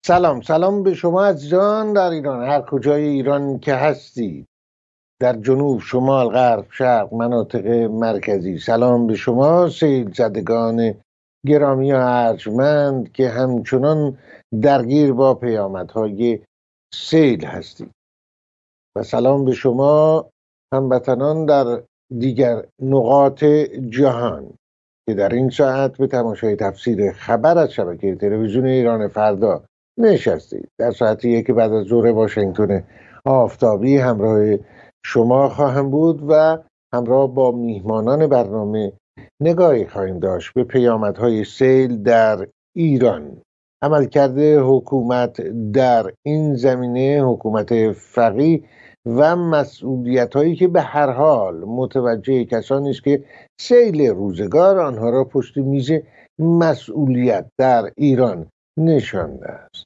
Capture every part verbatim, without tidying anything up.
سلام سلام به شما عزیزان در ایران، هر کجای ایران که هستید، در جنوب، شمال، غرب، شرق، مناطق مرکزی. سلام به شما سیل زدگان گرامی و ارجمند که همچنان درگیر با پیامدهای سیل هستید، و سلام به شما هموطنان در دیگر نقاط جهان که در این ساعت به تماشای تفسیر خبر از شبکه تلویزیون ایران فردا نشستید. در ساعت یک بعد از ظهر واشنگتن آفتابی همراه شما خواهم بود و همراه با میهمانان برنامه نگاهی خواهیم داشت به پیامدهای سیل در ایران، عملکرد حکومت در این زمینه، حکومت فقیه و مسئولیت‌هایی که به هر حال متوجه کسانی است که سیل روزگار آنها را پشت میز مسئولیت در ایران نشانده است.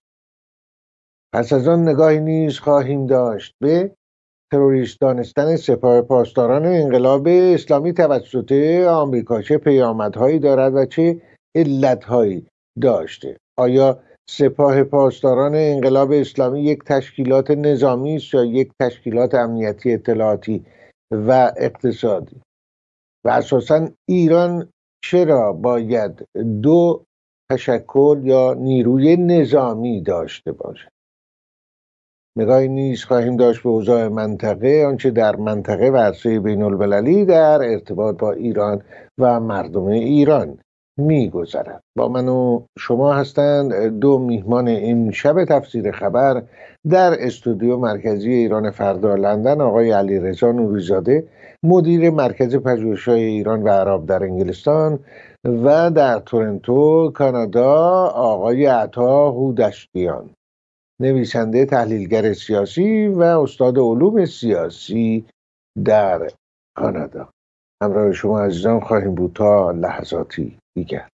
پس از آن نگاهی نیز خواهیم داشت به تروریست دانستن سپاه پاسداران انقلاب اسلامی توسط آمریکا چه پیامدهایی دارد و چه علتهایی داشته. آیا سپاه پاسداران انقلاب اسلامی یک تشکیلات نظامی است یا یک تشکیلات امنیتی، اطلاعاتی و اقتصادی؟ و اساساً ایران چرا باید دو تشکل یا نیروی نظامی داشته باشد؟ نگاهی نیز خواهیم داشت به اوضاع منطقه، آنچه در منطقه و عرصه بین المللی در ارتباط با ایران و مردم ایران می‌گذرد. با من و شما هستند دو میهمان این شب تفسیر خبر در استودیو مرکزی ایران فردا لندن، آقای علیرضا نوری‌زاده، مدیر مرکز پژوهش‌های ایران و عرب در انگلستان، و در تورنتو کانادا آقای عطا هودشتیان، نویسنده، تحلیلگر سیاسی و استاد علوم سیاسی در کانادا. همراه شما عزیزان خواهیم بود تا لحظاتی دیگر.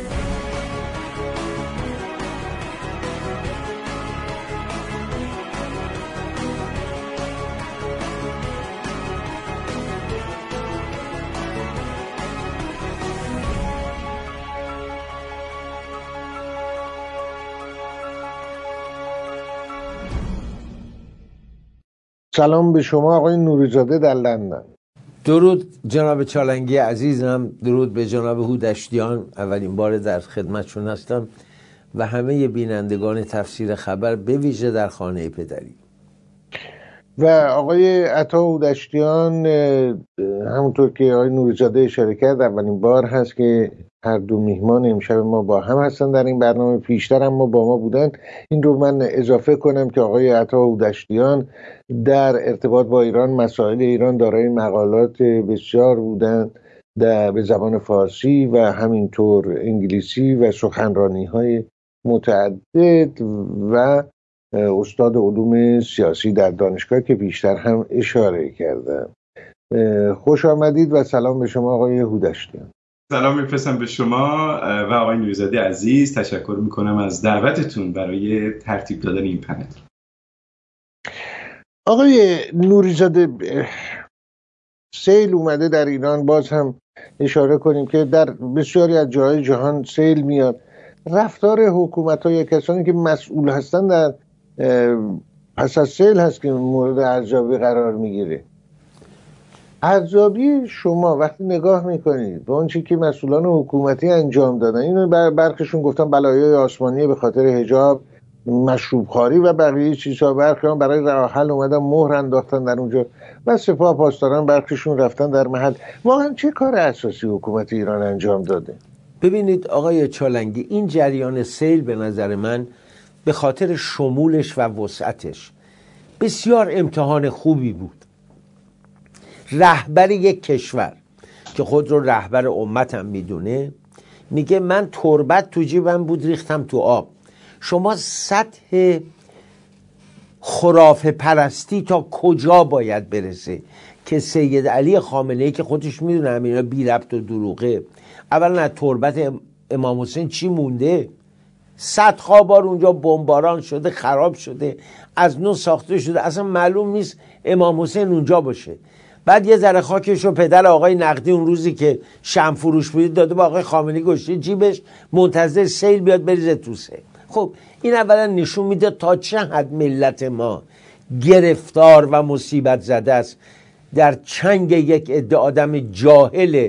سلام به شما آقای نوری‌زاده در لندن. درود جناب چالنگی عزیزم، درود به جناب هودشتیان، اولین بار در خدمتشون هستم و همه بینندگان تفسیر خبر به ویژه در خانه پدری. و آقای عطا هودشتیان، همونطور که آقای نوری‌زاده اشاره کرد، اولین بار هست که هر دو میهمان امشب ما با هم هستن در این برنامه. پیشتر هم ما با ما بودن. این رو من اضافه کنم که آقای عطا هودشتیان در ارتباط با ایران، مسائل ایران، دارای مقالات بسیار بودن در به زبان فارسی و همینطور انگلیسی و سخنرانی های متعدد و استاد علوم سیاسی در دانشگاه که بیشتر هم اشاره کردم. خوش آمدید و سلام به شما آقای هودشتیان. سلام میفرستم به شما و آقای نوری‌زاده عزیز. تشکر میکنم از دعوتتون برای ترتیب دادن این پنل. آقای نوری‌زاده، سیل اومده در ایران. باز هم اشاره کنیم که در بسیاری از جاهای جهان سیل میاد. رفتار حکومت‌های کسانی که مسئول هستن در پس از سیل هست که مورد ارزیابی قرار میگیره. ارزیابی شما وقتی نگاه میکنید به اون چیزی که مسئولان حکومتی انجام دادن، اینو بر برخشون گفتن بلایای آسمانی به خاطر حجاب، مشروب خواری و بقیه چیزها، برخی هم برای راه حل اومدن مهر انداختن در اونجا و سپاه پاسداران برخیشون رفتن در محل. واقعا چه کار اساسی حکومت ایران انجام داده؟ ببینید آقای چالنگی، این جریان سیل به نظر من به خاطر شمولش و وسعتش بسیار امتحان خوبی بود. رهبر یک کشور که خود رو رهبر امتم میدونه میگه من تربت تو جیبم بود ریختم تو آب. شما سطح خرافه پرستی تا کجا باید برسه که سید علی خامنه‌ای که خودش میدونه همینا بی ربط و دروغه، اولا از تربت امام حسین چی مونده؟ صدها بار اونجا بمباران شده، خراب شده، از نو ساخته شده، اصلا معلوم نیست امام حسین اونجا باشه. بعد یه ذره خاکش رو پدر آقای نقدی اون روزی که شمع فروش بود داده با آقای خامنه‌ای گشته جیبش، منتظر سیل بیاد بریزه توسه. خب این اولا نشون میده تا چه حد ملت ما گرفتار و مصیبت زده است در چنگ یک عده آدم جاهل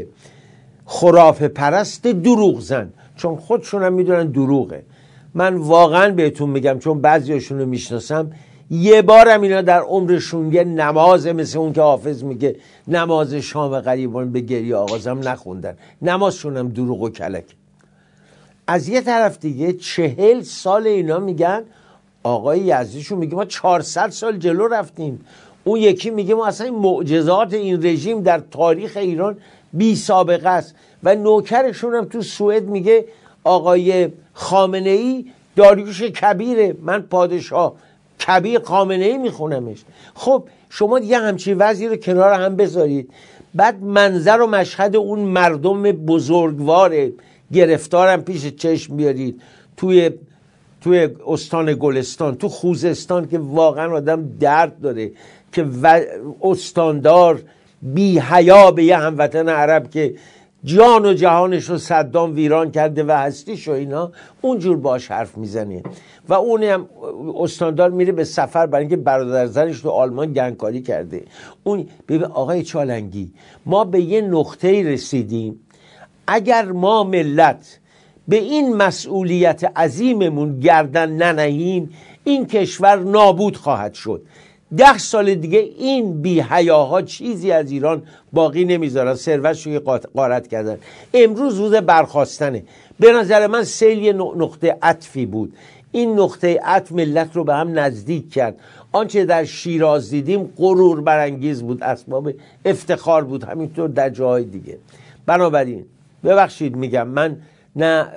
خرافه پرست دروغ زن، چون خودشون هم میدونن دروغه. من واقعا بهتون میگم چون بعضیاشون رو میشناسم، یه بارم اینا در عمرشون یه نماز مثل اون که حافظ میگه نماز شام غریبان به گریه آغازم نخوندن، نمازشون هم دروغ و کلک. از یه طرف دیگه چهل سال اینا میگن، آقای یزدیشون میگه ما چهارصد سال جلو رفتیم، اون یکی میگه ما اصلا معجزات این رژیم در تاریخ ایران بی سابقه است، و نوکرشون هم تو سوئد میگه آقای خامنه ای داریوش کبیره، من پادشاه کبیر خامنه ای میخونمش. خب شما دیگه همچین وضعی رو کنار هم بذارید، بعد منظر و مشهد اون مردم بزرگوار گرفتارم پیش چشم بیارید توی توی استان گلستان، تو خوزستان که واقعا آدم درد داره که و استاندار بی حیا به یه هموطن عرب که جان و جهانش رو صدام ویران کرده و هستیش و اینا اونجور باش حرف میزنه، و اون هم استاندار میره به سفر برای اینکه برادر زنش تو آلمان گنگکاری کرده. اون ببین آقای چالنگی، ما به یه نقطه رسیدیم اگر ما ملت به این مسئولیت عظیممون گردن ننهیم این کشور نابود خواهد شد. ده سال دیگه این بی حیاها چیزی از ایران باقی نمیذارن، ثروتش رو غارت کردن. امروز روز برخاستنه، به نظر من سیل یه نقطه عطفی بود، این نقطه عطف ملت رو به هم نزدیک کرد. آنچه در شیراز دیدیم غرور برانگیز بود، اسباب افتخار بود، همینطور در جاهای دیگه. بنابراین ببخشید میگم من نه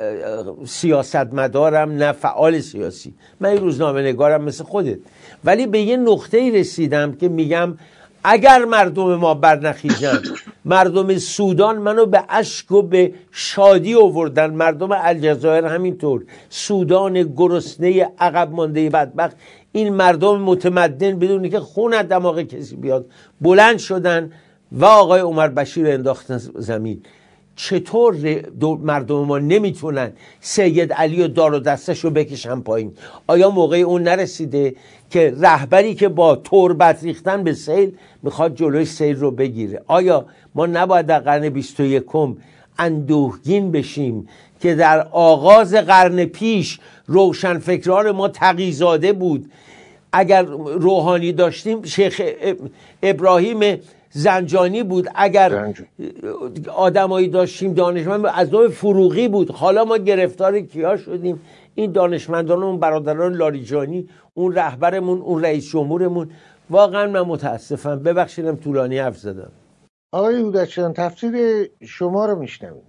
سیاستمدارم نه فعال سیاسی، من این روزنامه نگارم مثل خودت، ولی به یه نقطه‌ای رسیدم که میگم اگر مردم ما برنخیزن، مردم سودان منو به اشک و به شادی آوردن، مردم الجزایر همینطور، سودان گرسنه عقب مانده بدبخت، این مردم متمدن بدون که خون از دماغ کسی بیاد بلند شدن و آقای عمر بشیر انداختن زمین. چطور مردم ما نمیتونن سید علی و دار و دستش رو بکشن پایین؟ آیا موقع اون نرسیده که رهبری که با تربت ریختن به سیل میخواد جلوی سیل رو بگیره؟ آیا ما نباید در قرن بیست و یکم اندوهگین بشیم که در آغاز قرن پیش روشنفکران ما تقی‌زاده بود؟ اگر روحانی داشتیم شیخ ابراهیم زنجانی بود، اگر آدمایی داشتیم دانشمند از نوع فروغی بود. حالا ما گرفتار کیا شدیم؟ این دانشمندان، اون برادران لاریجانی، اون رهبرمون، اون رئیس جمهورمون. واقعا من متاسفم، ببخشیدم طولانی حرف زدم. آقای هودکیان تفسیر شما رو میشنویم.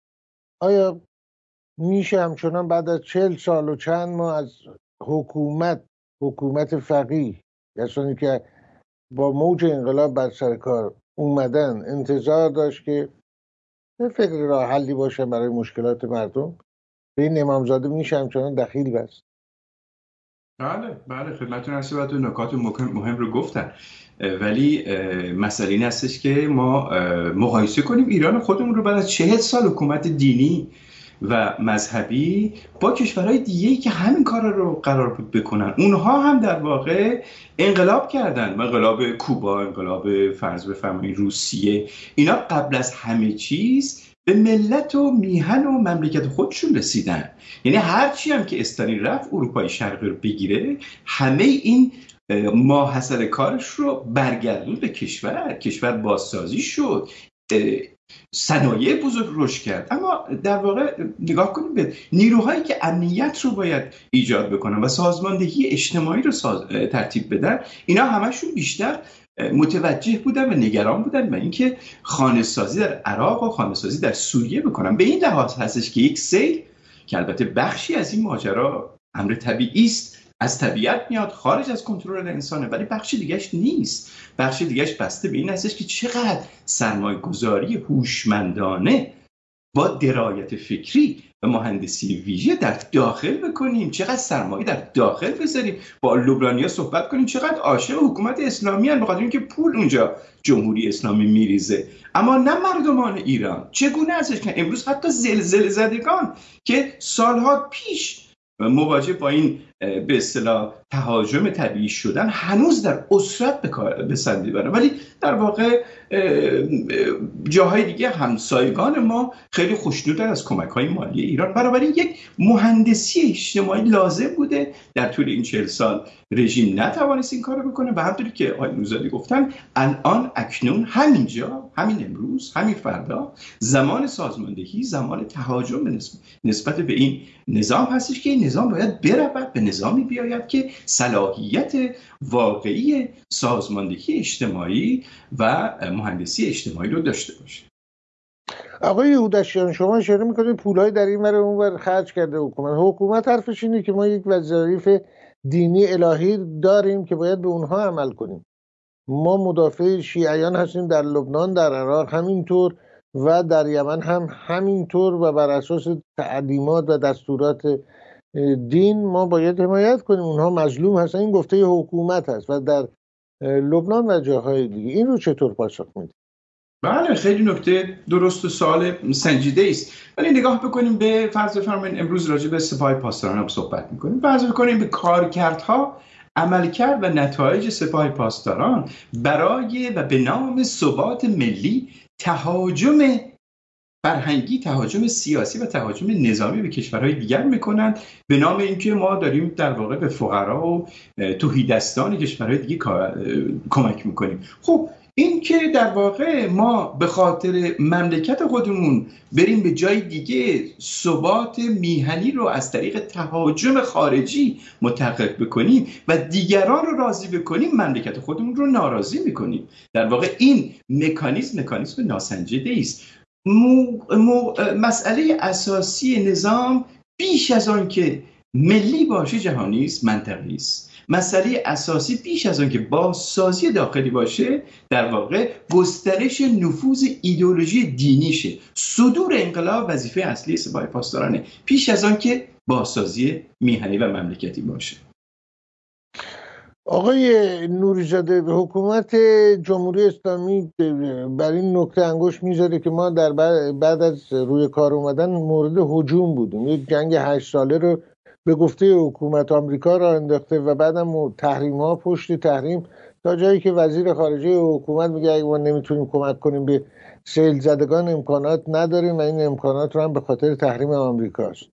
آیا میشه همچنان بعد از چهل سال و چند ماه از حکومت حکومت فقیه، کسانی که با موج انقلاب بر سر کار اومدن، انتظار داشت که به فکر راه حلی باشه برای مشکلات مردم؟ به این امامزاده میشه همچنان دخیل بست؟ بله بله خدمتتون هستم و تو نکات مهم رو گفتن، ولی مسئله این هستش که ما مقایسه کنیم ایران خودمون رو بعد از چهل سال حکومت دینی و مذهبی با کشورهای دیگه‌ای که همین کار رو قرار بود بکنن. اونها هم در واقع انقلاب کردن، انقلاب کوبا، انقلاب فرض بفرمایید روسیه، اینا قبل از همه چیز به ملت و میهن و مملکت خودشون رسیدن. یعنی هرچی هم که استالین رفت اروپای شرقی رو بگیره، همه این ماحصل کارش رو برگردون به کشور، کشور بازسازی شد، صنایع بزرگ رشد کرد. اما در واقع نگاه کنیم به نیروهایی که امنیت رو باید ایجاد بکنن و سازماندهی اجتماعی رو ساز... ترتیب بدن، اینا همشون بیشتر متوجه بودن و نگران بودن و اینکه خانه سازی در عراق و خانه سازی در سوریه بکنن. به این لحاظ هستش که یک سیل که البته بخشی از این ماجرا امر طبیعی است، از طبیعت میاد، خارج از کنترل انسانه، ولی بخش دیگهش نیست. بخش دیگهش بسته به این هستش که چقدر سرمایه گذاری هوشمندانه با درایت فکری و مهندسی ویژه در داخل بکنیم، چقدر سرمایه در داخل بذاریم. با لبنانی‌ها صحبت کنیم چقدر عاشق حکومت اسلامی هستند، بخاطر اینکه پول اونجا جمهوری اسلامی میریزه. اما نه مردمان ایران. چگونه ازش که امروز حتی زلزله زدگان که سالها پیش مواجه با این به اصطلاح تهاجم طبیعی شدن هنوز در اسرت به کار به سر میبرن، ولی در واقع جاهای دیگه همسایگان ما خیلی خوشنودن از کمک‌های مالی ایران. بنابراین یک مهندسی اجتماعی لازم بوده در طول این چهل سال. رژیم نتوانست این کارو بکنه و همونطوری که آقای نوزادی گفتن الان اکنون همینجا، همین امروز، همین فردا زمان سازماندهی، زمان تهاجم نسبت به این نظام هستش که این نظام باید برود به نظامی بیاید که صلاحیت واقعی سازماندهی اجتماعی و مهندسی اجتماعی رو داشته باشه. آقای هودشیان، شما اشاره میکنید پولای در این ور اون ور خرج کرده حکومت. حکومت حرفش اینه که ما یک وظایف دینی الهی داریم که باید به اونها عمل کنیم. ما مدافع شیعیان هستیم در لبنان، در عراق همینطور و در یمن هم همینطور و بر اساس تعلیمات و دستورات دین ما باید حمایت کنیم. اونها مظلوم هستن، این گفته حکومت هست و در لبنان و جاهای دیگه. این رو چطور پاسخ میدید؟ بله، خیلی نکته درست و سوال سنجیده است. ولی نگاه بکنیم به فرض بفرمایید امروز راجع به سپاه پاسداران هم صحبت میکنیم. فرض بکنیم به کارکردها، عملکرد و نتایج سپاه پاسداران برای و به نام ثبات ملی تهاجم فرهنگی، تهاجم سیاسی و تهاجم نظامی به کشورهای دیگر میکنند به نام اینکه ما داریم در واقع به فقرا و تهیدستان کشورهای دیگه کمک میکنیم. خب این که در واقع ما به خاطر مملکت خودمون بریم به جای دیگه ثبات میهنی رو از طریق تهاجم خارجی متحقق بکنیم و دیگران رو راضی بکنیم، مملکت خودمون رو ناراضی میکنیم. در واقع این مکانیزم مکانیزم ناسنجیده است. مو، مو، مسئله اساسی نظام بیش از آن که ملی باشه جهانی است، منطقی است. مسئله اساسی بیش از آن که بازسازی داخلی باشه در واقع گسترش نفوذ ایدئولوژی دینیشه. صدور انقلاب وظیفه اصلی سپاه پاسدارانه پیش از آن که بازسازی میهنی و مملکتی باشه. آقای نوری‌زاده، حکومت جمهوری اسلامی بر این نکته انگشت میذاره که ما در بعد از روی کار اومدن مورد هجوم بودیم. یک جنگ هشت ساله رو به گفته حکومت آمریکا را انداخته و بعدم تحریم ها پشت تحریم، تا جایی که وزیر خارجه حکومت میگه اگه ما نمیتونیم کمک کنیم به سیل زدگان امکانات نداریم و این امکانات رو هم به خاطر تحریم آمریکاست.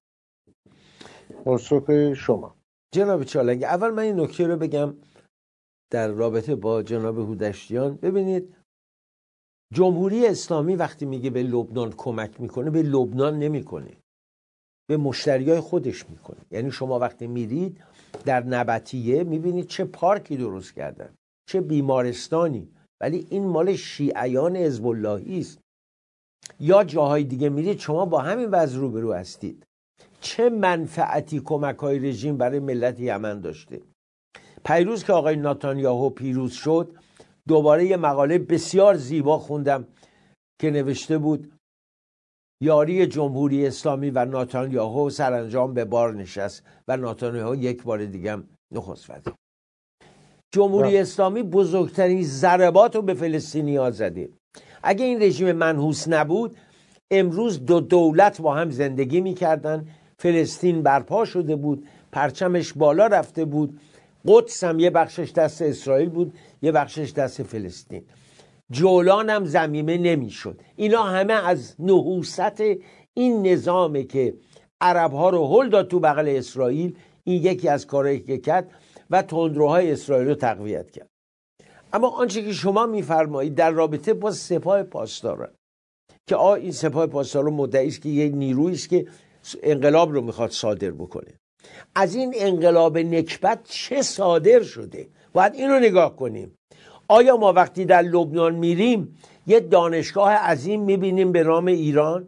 پاسخ شما جناب چالنگ. اول من این نکته رو بگم در رابطه با جناب هودشتیان. ببینید، جمهوری اسلامی وقتی میگه به لبنان کمک میکنه، به لبنان نمیکنه، به مشتریای خودش میکنه. یعنی شما وقتی میرید در نبطیه میبینید چه پارکی درست کردن، چه بیمارستانی، ولی این مال شیعیان حزب اللهی است. یا جاهای دیگه میرید شما با همین وضع روبرو هستید. چه منفعتی کمک‌های رژیم برای ملت یمن داشته؟ پیروز که آقای نتانیاهو پیروز شد، دوباره یه مقاله بسیار زیبا خوندم که نوشته بود یاری جمهوری اسلامی و نتانیاهو سرانجام به بار نشست و نتانیاهو یک بار دیگه هم نخست وزیر. جمهوری اسلامی بزرگترین ضربات رو به فلسطینی‌ها زده. اگه این رژیم منحوس نبود، امروز دو دولت با هم زندگی می‌کردن، فلسطین برپا شده بود، پرچمش بالا رفته بود، قدس هم یه بخشش دست اسرائیل بود، یه بخشش دست فلسطین. جولان هم ضمیمه نمیشد. اینا همه از نحوست این نظامه که عربها رو هل داد تو بغل اسرائیل. این یکی از کارهایی که کرد و تندروهای اسرائیل رو تقویت کرد. اما آنچه که شما میفرمایید در رابطه با سپاه پاسداران که آ این سپاه پاسداران مدعی است که یک نیرویی است که انقلاب رو میخواد صادر بکنه. از این انقلاب نکبت چه صادر شده؟ باید این رو نگاه کنیم. آیا ما وقتی در لبنان میریم یه دانشگاه عظیم میبینیم به نام ایران؟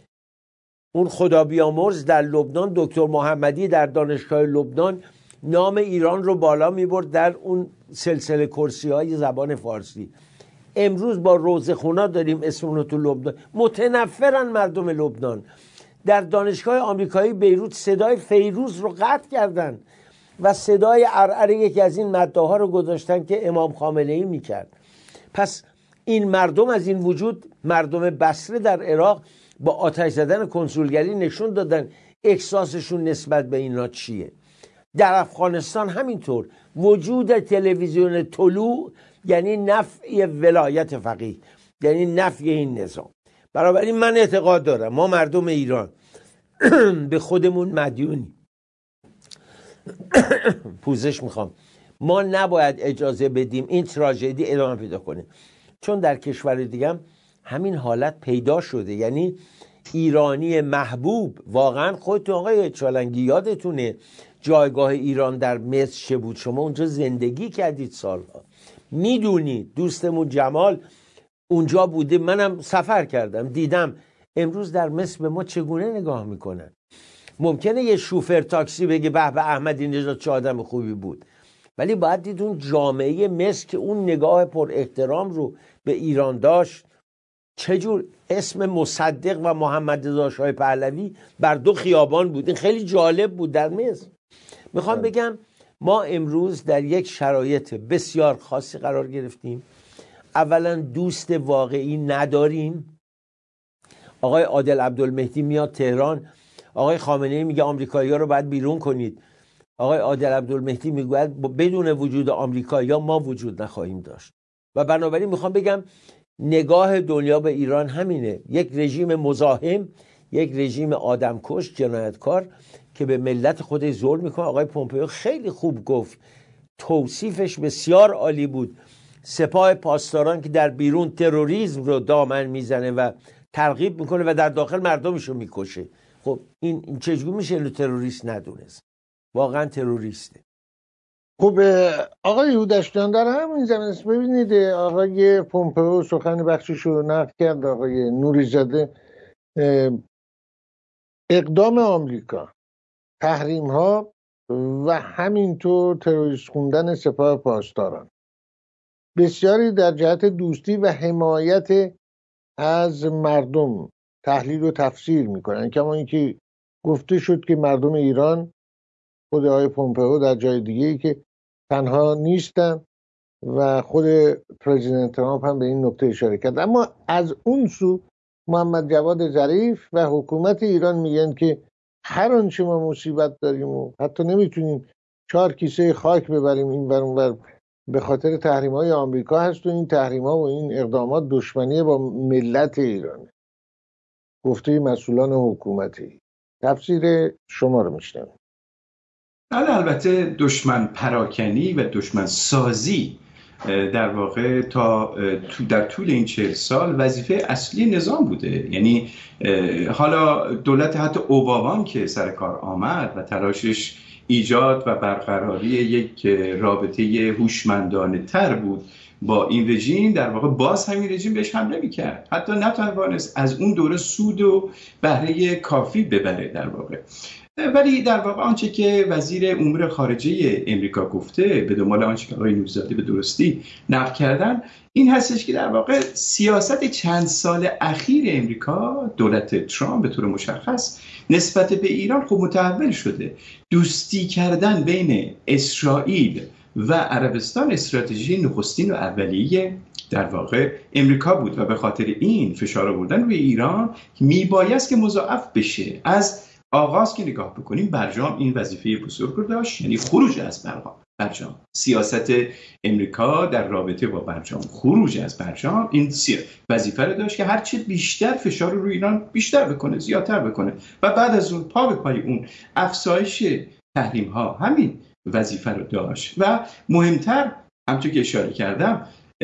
اون خدا بیامرز در لبنان، دکتر محمدی در دانشگاه لبنان نام ایران رو بالا میبرد در اون سلسله کرسی های زبان فارسی. امروز با روزخونا داریم اسم رو تو لبنان. متنفرن مردم لبنان. در دانشگاه آمریکایی بیروت صدای فیروز رو قطع کردن و صدای عرعر یکی از این مده ها رو گذاشتن که امام خامنه ای میکرد. پس این مردم از این وجود، مردم بصره در عراق با آتش زدن کنسولگری نشون دادن احساسشون نسبت به اینا چیه. در افغانستان همینطور وجود تلویزیون طلوع یعنی نفی ولایت فقیه، یعنی نفی این نظام. بنابراین من اعتقاد دارم ما مردم ایران به خودمون مدیونیم. پوزش میخوام. ما نباید اجازه بدیم این تراژدی ادامه پیدا کنه، چون در کشور دیگه هم همین حالت پیدا شده. یعنی ایرانی محبوب، واقعا خودتون آقای چالنگی یادتونه جایگاه ایران در مصر چه بود؟ شما اونجا زندگی کردید سالها، میدونید. دوستمون جمال اونجا بوده، منم سفر کردم دیدم امروز در مصر به ما چگونه نگاه میکنن. ممکنه یه شوفر تاکسی بگه به به احمدی نژاد چه آدم خوبی بود، ولی باید دید اون جامعه مصر که اون نگاه پر احترام رو به ایران داشت، چجور اسم مصدق و محمد رضا شاه پهلوی بر دو خیابان بود. این خیلی جالب بود در مصر. میخوام بگم ما امروز در یک شرایط بسیار خاصی قرار گرفتیم. اولا دوست واقعی نداریم. آقای عادل عبدالمهدی میاد تهران، آقای خامنه‌ای میگه آمریکایی‌ها رو باید بیرون کنید. آقای عادل عبدالمهدی میگه بدون وجود آمریکایی‌ها ما وجود نخواهیم داشت. و بنابراین میخوام بگم نگاه دنیا به ایران همینه، یک رژیم مزاحم، یک رژیم آدمکش، جنایتکار که به ملت خودش ظلم میکنه. آقای پومپئو خیلی خوب گفت، توصیفش بسیار عالی بود. سپاه پاسداران که در بیرون تروریسم رو دامن میزنه و ترغیب میکنه و در داخل مردمش رو میکشه. خب این, این چجوری میشه اینو تروریست ندونست؟ واقعا تروریسته. خب آقای هودشتیان در همین زمین ببینید آقای پومپئو سخن بخشش رو نقل کرد. آقای نوری‌زاده اقدام آمریکا، تحریم ها و همینطور تروریست خوندن سپاه پاسداران بسیاری در جهت دوستی و حمایت از مردم تحلیل و تفسیر میکنن. کما اینکه گفته شد که مردم ایران، خود آقای پومپئو در جای دیگه ای که تنها نیستن و خود پرزیدنت ترامپ هم به این نکته اشاره کرد. اما از اون سو محمد جواد ظریف و حکومت ایران میگن که هر آنچه ما مصیبت داریم و حتی نمیتونیم چهار کیسه خاک ببریم این بر اون بر به خاطر تحریم های آمریکا هست و این تحریم ها و این اقدامات دشمنی با ملت ایرانه. گفته مسئولان حکومتی. تفسیر شما رو میشنم. بله، البته دشمن پراکنی و دشمن سازی در واقع تا در طول این چهل سال وظیفه اصلی نظام بوده. یعنی حالا دولت حتی اوباما که سر کار آمد و تلاشش ایجاد و برقراری یک رابطه هوشمندانه تر بود با این رژیم، در واقع باز همین رژیم بهش حمله میکرد، حتی نتوانست از اون دوره سود و بهره کافی ببره در واقع. ولی در واقع آنچه که وزیر امور خارجه امریکا گفته، به دنبال آنچه که آقای نوری‌زاده به درستی نقل کردن، این هستش که در واقع سیاست چند سال اخیر امریکا، دولت ترامپ به طور مشخص نسبت به ایران خب متحول شده. دوستی کردن بین اسرائیل و عربستان استراتژی نخستین و اولیه در واقع امریکا بود و به خاطر این فشار آوردن روی ایران میبایست که مضاعف بشه. از آغاز که نگاه بکنیم برجام این وظیفه بزرگ رو داشت، یعنی خروج از برجام. سیاست امریکا در رابطه با برجام، خروج از برجام، این وظیفه رو داشت که هرچه بیشتر فشار رو روی ایران بیشتر بکنه، زیادتر بکنه و بعد از اون پا به پای اون افزایش تحریم ها همین وظیفه رو داشت. و مهمتر همونطور که اشاره کردم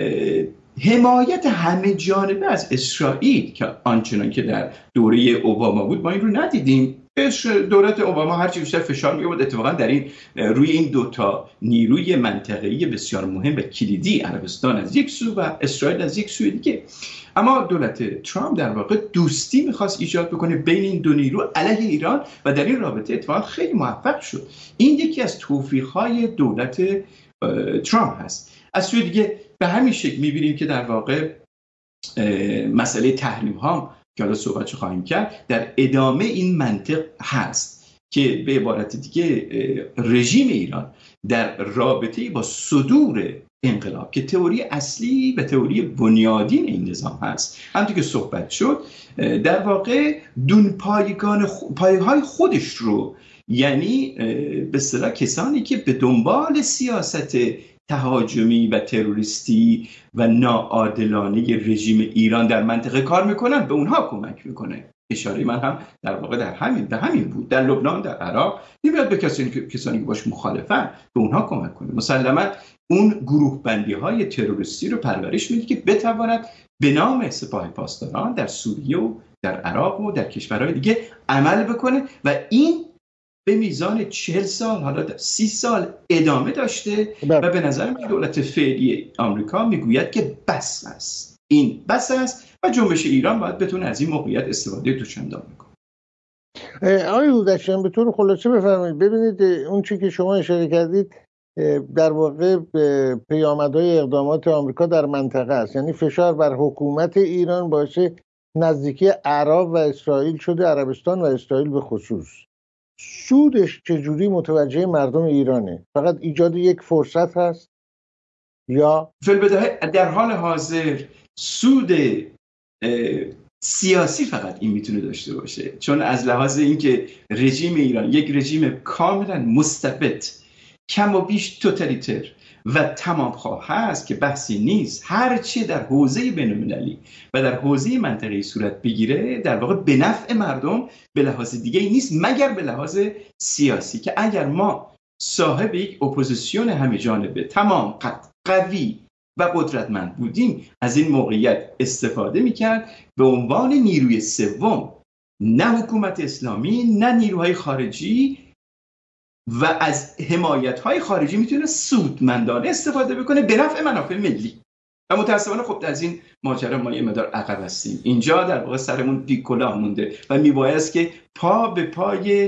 حمایت همه جانبه از اسرائیل که آنچنان که در دوره اوباما بود ما این رو ندیدیم. دولت اوباما هرچی بیشتر فشار می‌آورد اتفاقا در این روی این دوتا نیروی منطقه‌ای بسیار مهم و کلیدی، عربستان از یک سو و اسرائیل از یک سوی دیگه. اما دولت ترامپ در واقع دوستی می‌خواست ایجاد بکنه بین این دو نیرو علیه ایران و در این رابطه اتفاقا خیلی موفق شد. این یکی از توفیق‌های دولت ترامپ هست. از سوی دیگه به همین شکل می‌بینیم که در واقع مسئله تحریم ها که حالا صحبتش خواهیم کرد در ادامه این منطق هست که به عبارت دیگه رژیم ایران در رابطه با صدور انقلاب که تئوری اصلی و تئوری بنیادین این نظام هست، همونطور که صحبت شد در واقع دون پایگان پایه‌های خودش رو، یعنی به اصطلاح کسانی که به دنبال سیاست تهاجمی و تروریستی و ناعادلانه رژیم ایران در منطقه کار میکنن به اونها کمک میکنه. اشاره من هم در واقع در همین به همین بود. در لبنان، در عراق نمیاد به کسانی که کسانی که باش مخالفن به اونها کمک کنه. مسلما اون گروه بندی های تروریستی رو پرورش میده که بتواند به نام سپاه پاسداران در سوریه و در عراق و در کشورهای دیگه عمل بکنه و این به میزان چهل سال حالا در سی سال ادامه داشته و به نظر من دولت فعلی آمریکا میگوید که بس است، این بس است و جنبش ایران باید بتونه از این موقعیت استفاده دوچندان بکنه. آقای هودشیان به طور خلاصه بفرمایید. ببینید اون چی که شما اشاره کردید در واقع پیامدهای اقدامات آمریکا در منطقه است، یعنی فشار بر حکومت ایران باعث نزدیکی عرب و اسرائیل شده، عربستان و اسرائیل به خصوص. سودش چجوری متوجه مردم ایرانه؟ فقط ایجاد یک فرصت هست یا فی‌البداهه در حال حاضر سود سیاسی فقط این میتونه داشته باشه، چون از لحاظ اینکه رژیم ایران یک رژیم کاملا مستبد، کم و بیش توتالیتر و تمامخواه هست که بحثی نیست. هر چی در حوزه بین‌المللی و در حوزه منطقه‌ای صورت بگیره در واقع به نفع مردم به لحاظ دیگه ای نیست مگر به لحاظ سیاسی، که اگر ما صاحب یک اپوزیسیون همه جانبه تمام قد قوی و قدرتمند بودیم از این موقعیت استفاده میکرد به عنوان نیروی سوم، نه حکومت اسلامی نه نیروهای خارجی، و از حمایت‌های خارجی میتونه سودمندانه استفاده بکنه به نفع منافع ملی. و متاسفانه خب از این ماجرا ما یه مقدار عقب هستیم. اینجا در واقع سرمون بی‌کلاه مونده و میبایست که پا به پای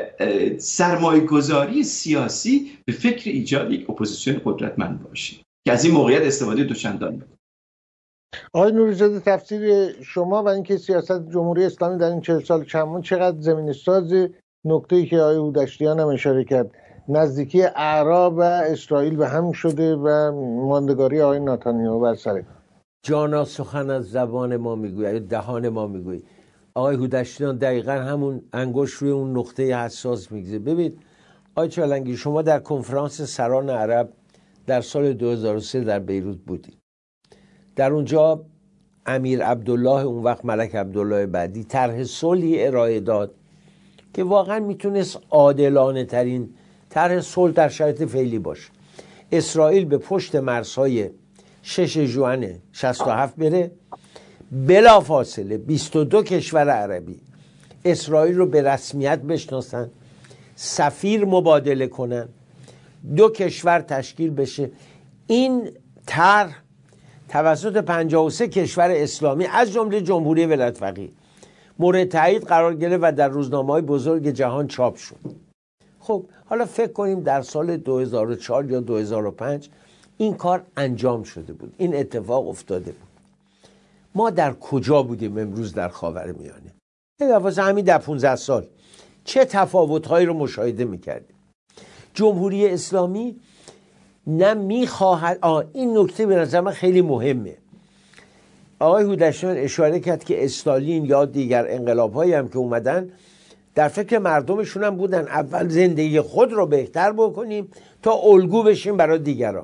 سرمایه‌گذاری سیاسی به فکر ایجاد یک اپوزیسیون قدرتمند باشیم که از این موقعیت استفاده دوچندان بکنه. آقای نوری‌زاده، تفسیر شما و اینکه سیاست جمهوری اسلامی در این چهل سال چندم چقدر زمینه‌ساز نکته‌ای که آقای هودشتیان هم اشاره کرد، نزدیکی اعراب و اسرائیل به هم شده و ماندگاری آقای نتانیاهو بر سر جانا سخن از زبان ما میگوید، دهان ما میگوید. آقای هودشتیان دقیقا همون انگشت روی اون نقطه حساس میگذاره. ببین آقای چالنگی، شما در کنفرانس سران عرب در سال دو هزار و سه در بیروت بودید. در اونجا امیر عبدالله، اون وقت ملک عبدالله بعدی، طرح صلحی ارائه داد که واقعا میتونست عادلانه ترین طرح صلح در شرایط فعلی باشه. اسرائیل به پشت مرزهای شش ژوئن شصت و هفت بره، بلا فاصله بیست و دو کشور عربی اسرائیل رو به رسمیت بشناسن، سفیر مبادله کنن، دو کشور تشکیل بشه. این طرح توسط پنجاه و سه کشور اسلامی از جمله جمهوری ولایت فقیه مورد تایید قرار گرفت و در روزنامه‌های بزرگ جهان چاپ شد. خب حالا فکر کنیم در سال دو هزار و چهار یا دو هزار و پنج این کار انجام شده بود، این اتفاق افتاده بود. ما در کجا بودیم امروز در خاورمیانه؟ واسه همین در پانزده سال چه تفاوت‌هایی رو مشاهده می‌کردیم؟ جمهوری اسلامی نه می‌خواهد، آه این نکته به نظر من خیلی مهمه. آقای هودشیان اشاره کرد که استالین یا دیگر انقلاب‌هایی هم که اومدن در فکر مردمشون هم بودن اول زندگی خود رو بهتر بکنیم تا الگو بشیم برای دیگران.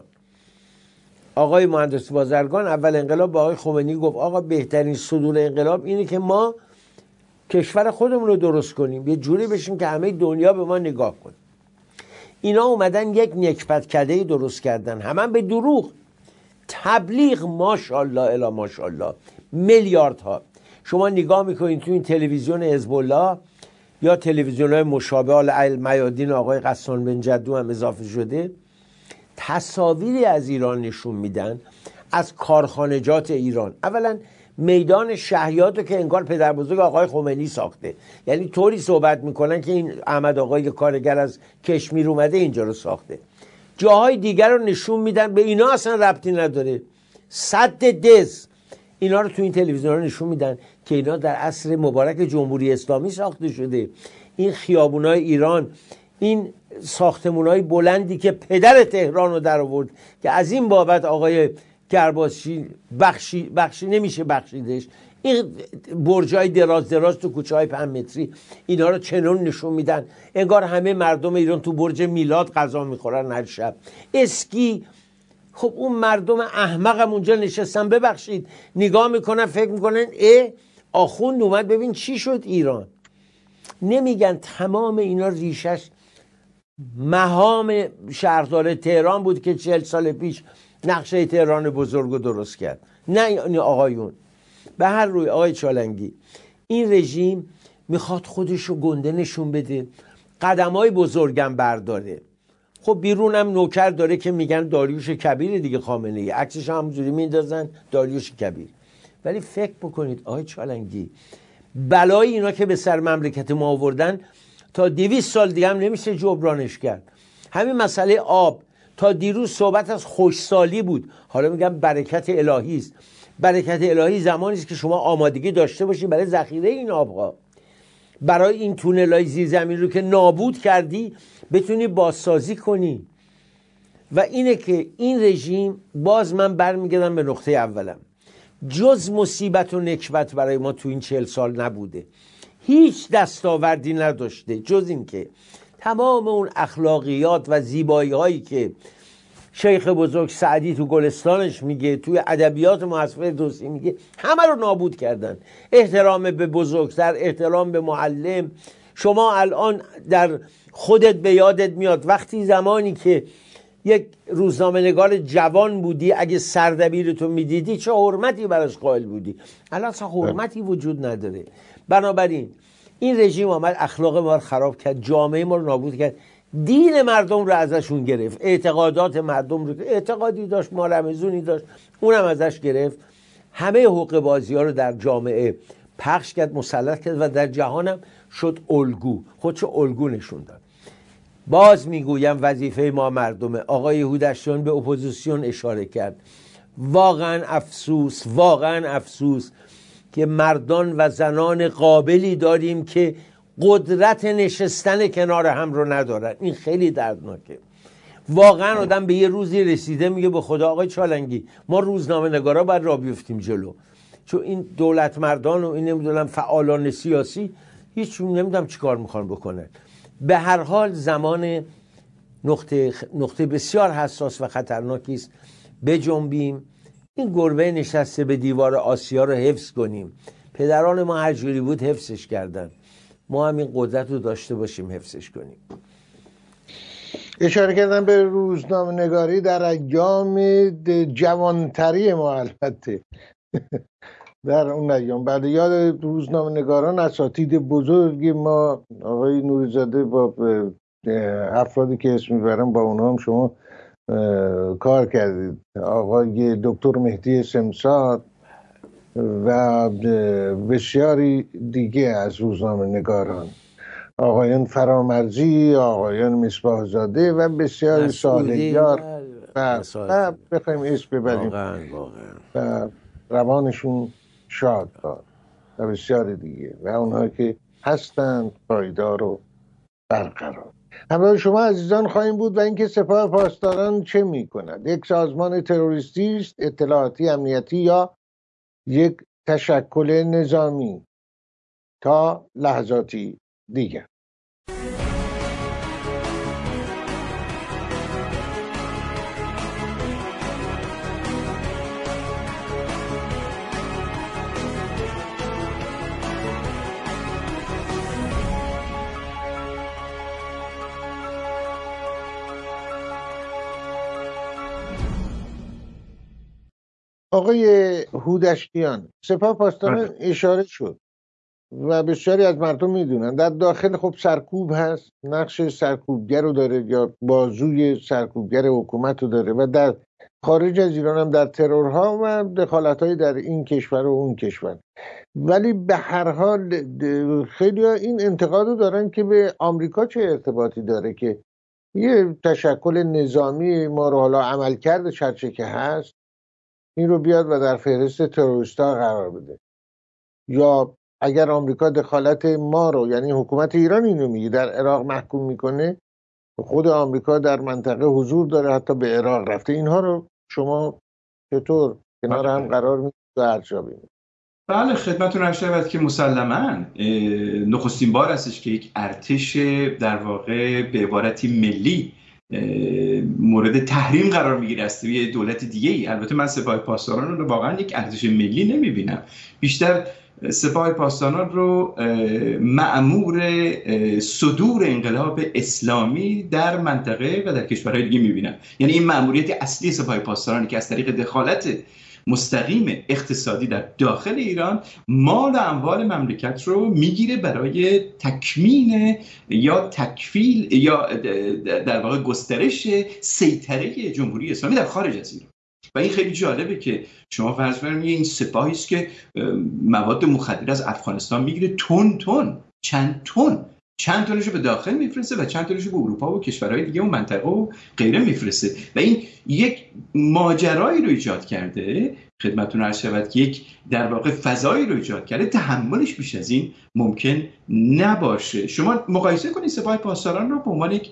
آقای مهندس بازرگان اول انقلاب با آقای خمینی گفت آقا بهترین صدور انقلاب اینه که ما کشور خودمون رو درست کنیم، یه جوری بشیم که همه دنیا به ما نگاه کنه. اینا اومدن یک نکبتکده‌ای درست کردن، همه به دروغ، تبلیغ، ماشاءالله الا ماشاءالله، میلیاردها. شما نگاه میکنید تو این تلویزیون حزب الله یا تلویزیون‌های مشابه، المیادین آقای قسان بن جدو هم اضافه شده، تصاویری از ایران نشون میدن، از کارخانجات ایران. اولا میدان شهیات رو که انگار پدر بزرگ آقای خمینی ساخته، یعنی طوری صحبت میکنن که این احمد آقای کارگر از کشمیر اومده اینجا رو ساخته. جاهای دیگر رو نشون میدن به اینا اصلا ربطی نداره. سد دز اینا رو تو این تلویزیون رو نشون میدن که اینا در عصر مبارک جمهوری اسلامی ساخته شده. این خیابونای ایران، این ساختمان‌های بلندی که پدر تهران رو در آورد که از این بابت آقای کرباسی بخشی, بخشی نمیشه بخشیدش، این برجای دراز دراز تو کوچه های پنج متری اینا رو چنون نشون میدن انگار همه مردم ایران تو برج میلاد غذا میخورن هر شب. اسکی، خب اون مردم احمقم اونجا نشستن، ببخشید نگاه میکنن فکر میکنن اه آخوند اومد ببین چی شد ایران. نمیگن تمام اینا ریشش مهام شهردار تهران بود که چهل سال پیش نقشه تهران بزرگ رو درست کرد، نه یعنی آقایون. به هر روی آقای چالنگی، این رژیم میخواد خودش رو گنده نشون بده، قدمای بزرگم برداره. خب بیرونم نوکر داره که میگن داریوش کبیر دیگه، خامنه ای عکسش همونجوری میندازن داریوش کبیر. ولی فکر بکنید آقای چالنگی، بلای اینا که به سر مملکت ما آوردن تا دویست سال دیگه هم نمیشه جبرانش کرد. همین مسئله آب، تا دیروز صحبت از خوشسالی بود، حالا میگم برکت الهی است. برکت الهی زمانی است که شما آمادگی داشته باشی برای ذخیره این آبها، برای این تونل‌های زیرزمینی رو که نابود کردی بتونی بازسازی کنی. و اینه که این رژیم، باز من برمیگردم به نقطه اولم، جز مصیبت و نکبت برای ما تو این چهل سال نبوده، هیچ دستاوردی نداشته جز این که تمام اون اخلاقیات و زیبایی هایی که شیخ بزرگ سعدی تو گلستانش میگه، توی ادبیات مؤسسه فردوسی میگه، همه رو نابود کردن. احترام به بزرگتر، احترام به معلم. شما الان در خودت به یادت میاد وقتی زمانی که یک روزنامه نگار جوان بودی اگه سردبیرتو میدیدی چه حرمتی براش قائل بودی، الان اصلا حرمتی وجود نداره. بنابراین این رژیم آمد اخلاق ما رو خراب کرد، جامعه ما رو نابود کرد، دین مردم رو ازشون گرفت، اعتقادات مردم رو، اعتقادی داشت ما رمزونی داشت اونم ازش گرفت، همه حقوق بازی ها رو در جامعه پخش کرد، مسلط کرد و در جهانم شد الگو، خودشو الگو نشون داد. باز میگویم وظیفه ما مردمه. آقای هودشیان به اپوزیسیون اشاره کرد. واقعا افسوس، واقعا افسوس که مردان و زنان قابلی داریم که قدرت نشستن کنار هم رو ندارن. این خیلی دردناکه. واقعا آدم به یه روزی رسیده میگه به خدا آقای چالنگی ما روزنامه نگارا باید را بیفتیم جلو، چون این دولت مردان و این نمیدونم فعالان سیاسی هیچ نمیدونم چی کار میخوان بکنن. به هر حال زمان نقطه, نقطه بسیار حساس و خطرناکی است. بجنبیم، این گربه نشسته به دیوار آسیا رو حفظ کنیم. پدران ما هر جوری بود حفظش کردن، ما هم این قدرت رو داشته باشیم حفظش کنیم. اشاره کردن به روزنامه نگاری در ایام جوانتری ما، البته در اون ایام بعد یاد روزنامه نگاران اساتید بزرگی ما، آقای نوری‌زاده با افرادی که اسم میبرم با اونها هم شما کار کردید، آقای دکتر مهدی سمسار و بسیاری دیگه از روزنامه نگاران، آقایان فرامرزی، آقایان مصباح زاده و بسیاری سالگیار و بخوایم اسم ببریم و روانشون شاد باد و بسیاری دیگه و اونها که هستند پایدار و برقرار. همراه شما عزیزان خواهیم بود و اینکه سپاه پاسداران چه می کند، یک سازمان تروریستی است، اطلاعاتی امنیتی یا یک تشکل نظامی؟ تا لحظاتی دیگر. آقای هودشتیان، سپاه پاسداران اشاره شد و بسیاری از مردم میدونن در داخل خب سرکوب هست، نقش سرکوبگر رو داره یا بازوی سرکوبگر حکومت رو داره و در خارج از ایران هم در ترورها و دخالت‌های در این کشور و اون کشور. ولی به هر حال خیلی این انتقاد رو دارن که به آمریکا چه ارتباطی داره که یه تشکل نظامی ما رو حالا عمل کرده چرچه که هست این رو بیاد و در فهرست تروریستا قرار بده، یا اگر آمریکا دخالت ما رو یعنی حکومت ایران اینو میگه در عراق محکوم میکنه خود آمریکا در منطقه حضور داره، حتی به عراق رفته. اینها رو شما چطور کنار هم قرار میدید و ارجاع میدید؟ بله خدمتتون عرض شود که مسلماً نخستین بار هستش که یک ارتش در واقع به عبارتی ملی مورد تحریم قرار میگیره از یه دولت دیگه ای. البته من سپاه پاسداران رو واقعا یک ارتش ملی نمیبینم، بیشتر سپاه پاسداران رو مأمور صدور انقلاب اسلامی در منطقه و در کشورهای دیگه میبینم. یعنی این مأموریت اصلی سپاه پاسدارانی که از طریق دخالت مستقیم اقتصادی در داخل ایران مال و اموال مملکت رو میگیره برای تکمین یا تکفیل یا در واقع گسترش سیطره جمهوری اسلامی در خارج از ایران. و این خیلی جالبه که شما فرض کنید این سپاهی است که مواد مخدر از افغانستان میگیره، تن تن چند تن چند تونشو به داخل میفرسته و چند تونشو به اروپا و کشورهای دیگه و منطقه و غیره میفرسته و این یک ماجرایی رو ایجاد کرده. خدمتتون عرض شود که یک در واقع فضایی رو ایجاد کرده تحملش بیش از این ممکن نباشه. شما مقایسه کنید سپاه پاسداران رو به عنوان یک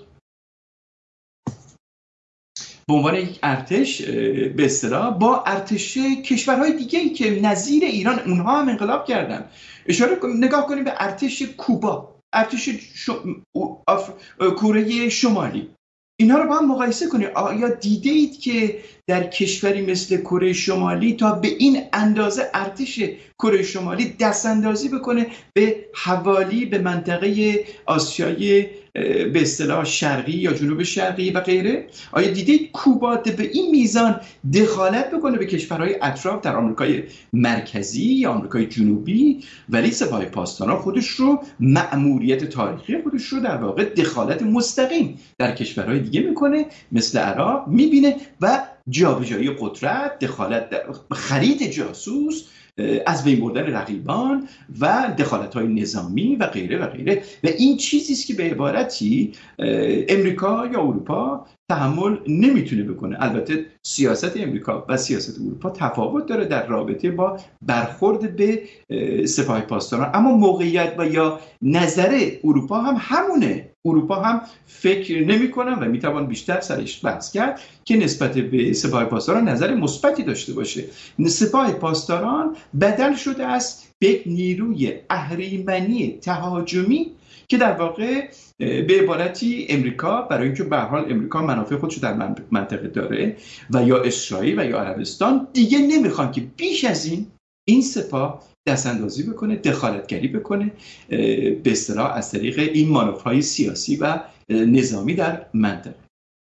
به عنوان یک ارتش به اصطلاح با ارتش کشورهای دیگه‌ای که نظیر ایران اونها هم انقلاب کردن. اشاره نگاه کنید به ارتش کوبا، ارتش شم... آف... کره شمالی. اینها رو با هم مقایسه کنید. آیا دیده اید که در کشوری مثل کره شمالی تا به این اندازه ارتش کره شمالی دست اندازی بکنه به حوالی به منطقه آسیای به اصطلاح شرقی یا جنوب شرقی و غیره؟ آیا دیدید کوبا به این میزان دخالت بکنه به کشورهای اطراف در آمریکای مرکزی یا آمریکای جنوبی؟ ولی سپاه پاسداران خودش رو مأموریت تاریخی خودش رو در واقع دخالت مستقیم در کشورهای دیگه میکنه مثل عراق میبینه و جابجایی قدرت، دخالت در خرید جاسوس، از بین بردن رقیبان و دخالت‌های نظامی و غیره و غیره. و این چیزی است که به عبارتی امریکا یا اروپا تحمل نمیتونه بکنه. البته سیاست امریکا و سیاست اروپا تفاوت داره در رابطه با برخورد به سپاه پاسداران، اما موقعیت و یا نظر اروپا هم همونه. اروپا هم فکر نمی‌کنن و میتوان بیشتر سرش بحث کرد که نسبت به سپاه پاسداران نظر مثبتی داشته باشه. سپاه پاسداران بدل شده است به یک نیروی اهریمنی تهاجمی که در واقع به عبارتی امریکا برای اینکه به هر حال امریکا منافع خودشو در منطقه داره و یا اسرائیل و یا عربستان دیگه نمیخوان که بیش از این این سپاه دست اندازی بکنه، دخالتگری بکنه به اصطلاح از طریق این مانورهای سیاسی و نظامی در منطقه.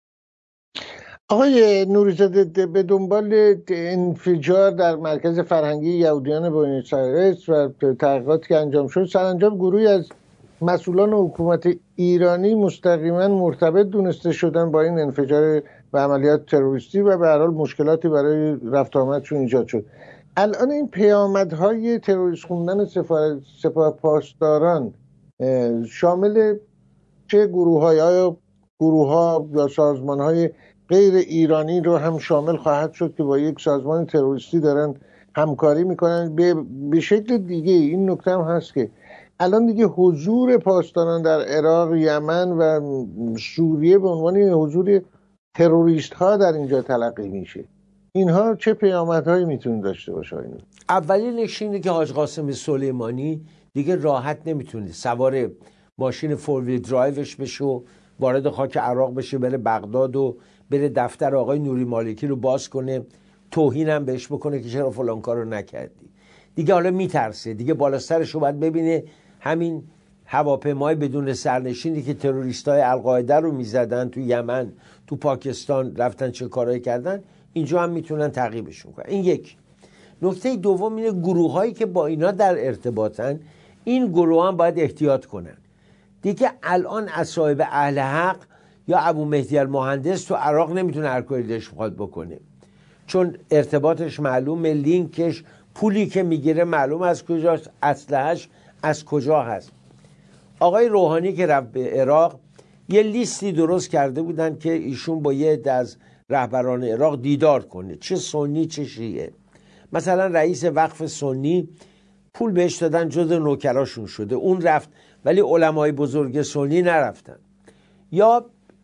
آقای نوری‌زاده، به دنبال انفجار در مرکز فرهنگی یهودیان بوئنوس آیرس و تحقیقاتی که انجام شد، سرانجام گروهی از مسئولان حکومت ایرانی مستقیما مرتبط دونسته شدن با این انفجار و عملیات تروریستی و به هر حال مشکلاتی برای رفت آمدشون ایجاد شد. الان این پیامدهای تروریست خوندن سپاه پاسداران شامل چه گروه‌های آیا گروه‌ها یا سازمان‌های غیر ایرانی رو هم شامل خواهد شد که با یک سازمان تروریستی دارن همکاری میکنن؟ به, به شکل دیگه این نکته هم هست که الان دیگه حضور پاسداران در عراق، یمن و سوریه به عنوان حضور تروریست ها در اینجا تلقی میشه. اینها چه پیامدهایی میتونه داشته باشه؟ اولینش اینه که حاج قاسم سلیمانی دیگه راحت نمیتونه سوار ماشین فور ویل درایوش بشه و وارد خاک عراق بشه، بره بغداد و بره دفتر آقای نوری مالکی رو باز کنه، توهین هم بهش بکنه که چرا فلان کارو نکردی. دیگه حالا میترسه، دیگه بالا سرش رو باید ببینه همین هواپیمای بدون سرنشینی که تروریستای القاعده رو میزدن تو یمن، تو پاکستان رفتن چه کارایی کردن، اینجا هم میتونن تعقیبشون کنن. این یک. نکته دوم اینه گروه هایی که با اینا در ارتباطن، این گروه هم باید احتیاط کنن. دیگه الان اصحاب اهل حق یا ابو مهدی المهندس تو عراق نمیتونه هر کاری دلش بخواد بکنه، چون ارتباطش معلومه، لینکش، پولی که میگیره معلوم از کجاست، اسلحه‌اش از کجا هست. آقای روحانی که رفت به عراق یه لیستی درست کرده بودن که ایشون با یه عده از رهبران عراق دیدار کنه، چه سنی چه شیعه. مثلا رئیس وقف سنی پول بهش دادن، جزو نوکراشون شده، اون رفت ولی علمای بزرگ سنی نرفتن. یا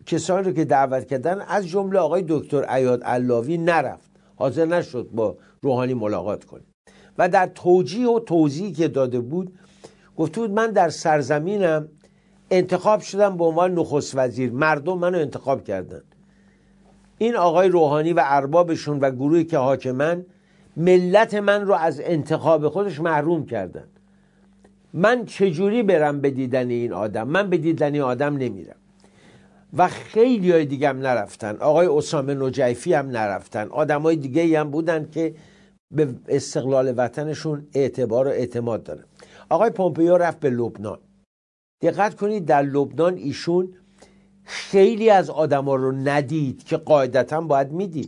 کسانی رو که دعوت کردن از جمله آقای دکتر عیاد علاوی نرفت، حاضر نشد با روحانی ملاقات کنه و در توجیه و توضیحی که داده بود گفته بود من در سرزمینم انتخاب شدم به عنوان نخست وزیر، مردم منو انتخاب کردن. این آقای روحانی و اربابشون و گروهی که حاکمن ملت من رو از انتخاب خودش محروم کردن. من چجوری برم به دیدن این آدم؟ من به دیدن این آدم نمیرم. و خیلی های دیگه هم نرفتن. آقای اسامه نجیفی هم نرفتن. آدم های دیگه هم بودن که به استقلال وطنشون اعتبار و اعتماد دارن. آقای پومپئو رفت به لبنان. دقت کنید در لبنان ایشون خیلی از آدم ها رو ندید که قاعدتا باید میدید.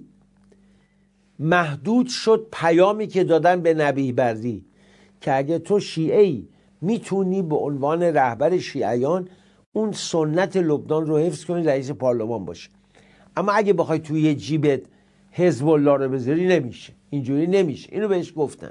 محدود شد پیامی که دادن به نبیه بردی که اگه تو شیعه‌ای میتونی به عنوان رهبر شیعیان اون سنت لبنان رو حفظ کنی، رئیس پارلمان باشه. اما اگه بخوای توی یه جیبت حزب الله رو بذاری نمیشه، اینجوری نمیشه. اینو بهش گفتن.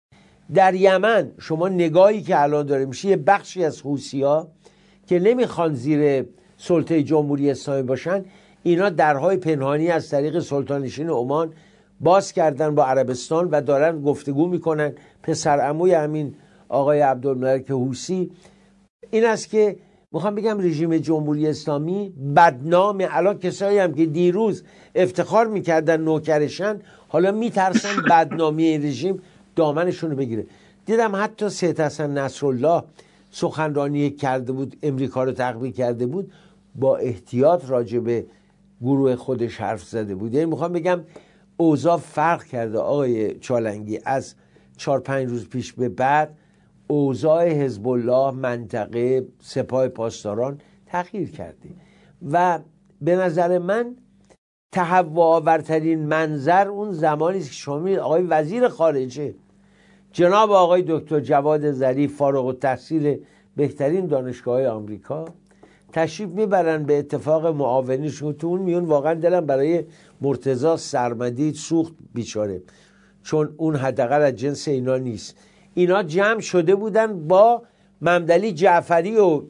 در یمن شما نگاهی که الان داره میشه، یه بخشی از حوثی‌ها که نمیخوان زیر سلطه جمهوری اسلامی باشن، اینا درهای پنهانی از طریق سلطان نشین عمان باز کردن با عربستان و دارن گفتگو میکنن. پسر عموی همین آقای عبدالملک حوثی این است که میخوام بگم رژیم جمهوری اسلامی بدنام. الان کسایی هم که دیروز افتخار میکردن نوکرشن حالا میترسن بدنامی این رژیم دامنشون رو بگیره. دیدم حتی سید حسن نصرالله سخنرانی کرده بود، امریکا رو تقویت کرده بود، با احتیاط راجع به گروه خودش حرف زده بود. یعنی میخوام بگم اوضاع فرق کرده آقای چالنگی. از چهار پنج روز پیش به بعد اوضاع حزب الله، منطقه، سپاه پاسداران تغییر کرده و به نظر من تهوع آورترین منظر اون زمانی است که شما می‌بینید آقای وزیر خارجه جناب آقای دکتر جواد ظریف فارغ التحصیل بهترین دانشگاه‌های آمریکا تشریف میبرن به اتفاق معاونیشون. تو اون میون واقعا دلم برای مرتضی سرمدی سوخت بیچاره، چون اون حداقل از جنس اینا نیست. اینا جمع شده بودن با ممدلی جعفری و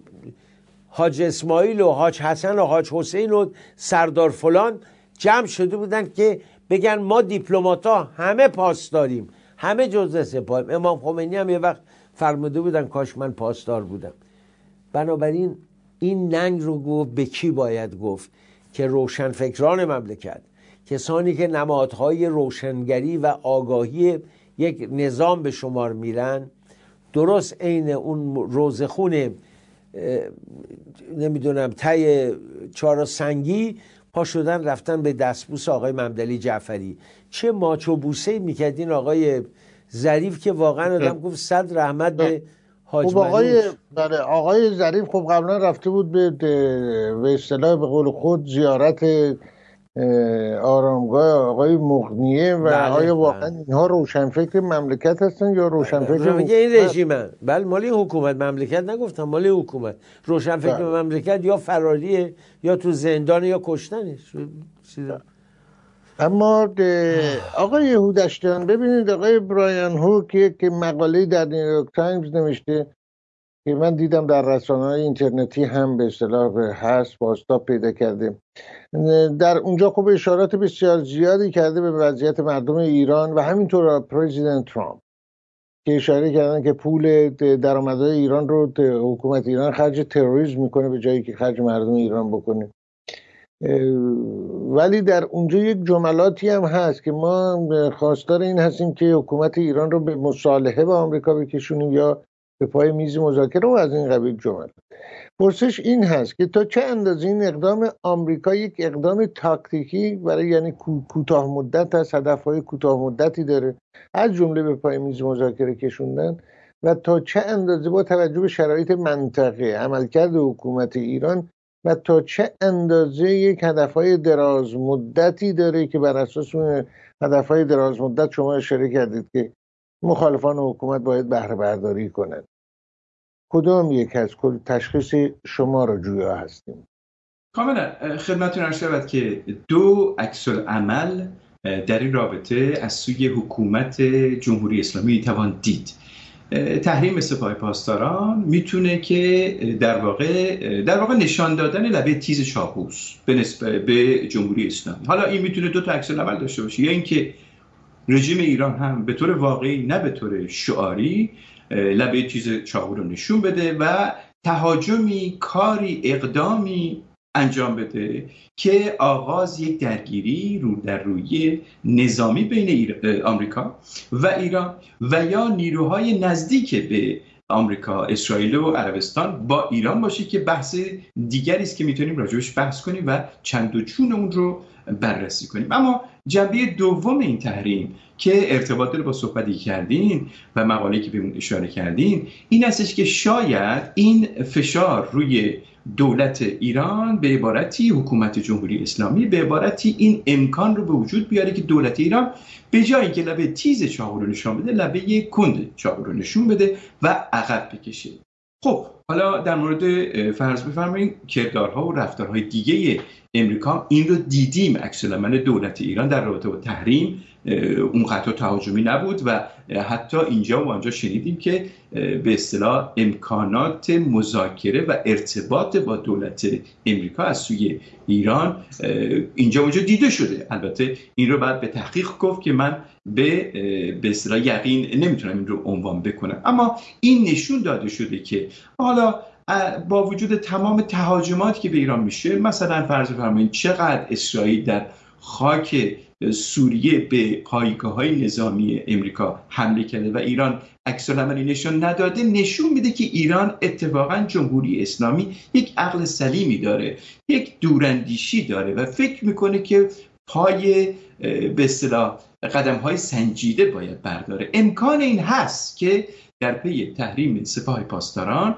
حاج اسماعیل و حاج حسن و حاج حسین و سردار فلان، جمع شده بودن که بگن ما دیپلماتا همه پاسداریم، همه جزء سپاهیم. امام خمینی هم یه وقت فرموده بودن کاش من پاسدار بودم. بنابراین این ننگ رو گفت به کی باید گفت؟ که روشنفکران مملکت، کسانی که نمادهای روشنگری و آگاهی یک نظام به شمار میرن، درست عین اون روزخون نمیدونم تی چهار سنگی پا شدن رفتن به دستبوس آقای ممدلی جعفری. چه ماچ و بوسه میکردین آقای ظریف که واقعا آدم گفت صد رحمت به حاج آقای بله آقای ظریف خب قبلا رفته بود به به اصطلاح به قول خود زیارت آرامگاه آقای مغنیه و آیا واقعا اینها روشنفکر مملکت هستن یا روشنفکر میگه این رژیمن؟ بله مالی حکومت، مملکت نگفتم، مالی حکومت. روشنفکر مملکت یا فراریه یا تو زندان یا کشتنه. اما آقای هودشتیان ببینید، آقای برایان هوک که مقاله در نیویورک تایمز نوشته که من دیدم در رسانه‌های اینترنتی هم به اصطلاح هست، بازتاب پیدا کرده. در اونجا خب اشارات بسیار زیادی کرده به وضعیت مردم ایران و همینطور پرزیدنت ترامپ که اشاره کردن که پول درآمدهای ایران رو حکومت ایران خرج تروریسم میکنه به جایی که خرج مردم ایران بکنه. ولی در اونجا یک جملاتی هم هست که ما خواستار این هستیم که حکومت ایران رو به مصالحه با آمریکا بکشونیم یا به پای میز مذاکره و از این قبیل جملات. پرسش این هست که تا چه اندازه این اقدام آمریکا یک اقدام تاکتیکی برای یعنی کوتاه مدت از هدفهای کوتاه مدتی داره، از جمله به پای میز مذاکره کشوندن، و تا چه اندازه با توجه به شرایط منطقه عملکرد حکومت ایران و تا چه اندازه یک هدفهای دراز مدتی داره که بر اساس اون هدفهای دراز مدت شما اشاره کردید که مخالفان حکومت باید بهره برداری کنند. کدام یک از تشخیص شما را جویا هستیم؟ کاملا خدمتتون عرض شود که دو عکس العمل در این رابطه از سوی حکومت جمهوری اسلامی توان دید. تحریم سپاه پاسداران میتونه که در واقع در واقع نشان دادن لبه تیز چاقوست به نسبت به جمهوری اسلامی. حالا این میتونه دو تا عکس العمل داشته باشه، یا اینکه رژیم ایران هم به طور واقعی نه به طور شعاری لبه تیز چاقو رو نشون بده و تهاجمی، کاری، اقدامی انجام بده که آغاز یک درگیری رو در روی نظامی بین آمریکا و ایران و یا نیروهای نزدیک به آمریکا، اسرائیل و عربستان با ایران باشه که بحث دیگری است که میتونیم راجعش بحث کنیم و چند و چون اون رو بررسی کنیم. اما جنبه دوم این تحریم که ارتباط داره با صحبتی کردین و مقاله‌ای که به اون اشاره کردین این هستش که شاید این فشار روی دولت ایران به عبارتی حکومت جمهوری اسلامی به عبارتی این امکان رو به وجود بیاره که دولت ایران به جایی که لبه تیز چاقو رو نشون بده لبه کند چاقو رو نشون بده و عقب بکشه. خب حالا در مورد فرض بفرمایید کردارها و رفتارهای دیگه امریکا این رو دیدیم. عکس العمل دولت ایران در رابطه با تحریم اون قطع تهاجمی نبود و حتی اینجا و آنجا شنیدیم که به اصطلاح امکانات مذاکره و ارتباط با دولت امریکا از سوی ایران اینجا اونجا دیده شده. البته این رو باید به تحقیق گفت که من به به اصطلاح یقین نمیتونم این رو عنوان بکنم، اما این نشون داده شده که حالا با وجود تمام تهاجماتی که به ایران میشه، مثلا فرض بفرمایید چقدر اسرائیل در خاک سوریه به پایگاه‌های نظامی امریکا حمله کرده و ایران عکس العملی نشون نداده، نشون میده که ایران اتفاقا جمهوری اسلامی یک عقل سلیمی داره، یک دوراندیشی داره و فکر میکنه که پای به اصطلاح قدم‌های سنجیده باید برداره. امکان این هست که در پی تحریم سپاه پاسداران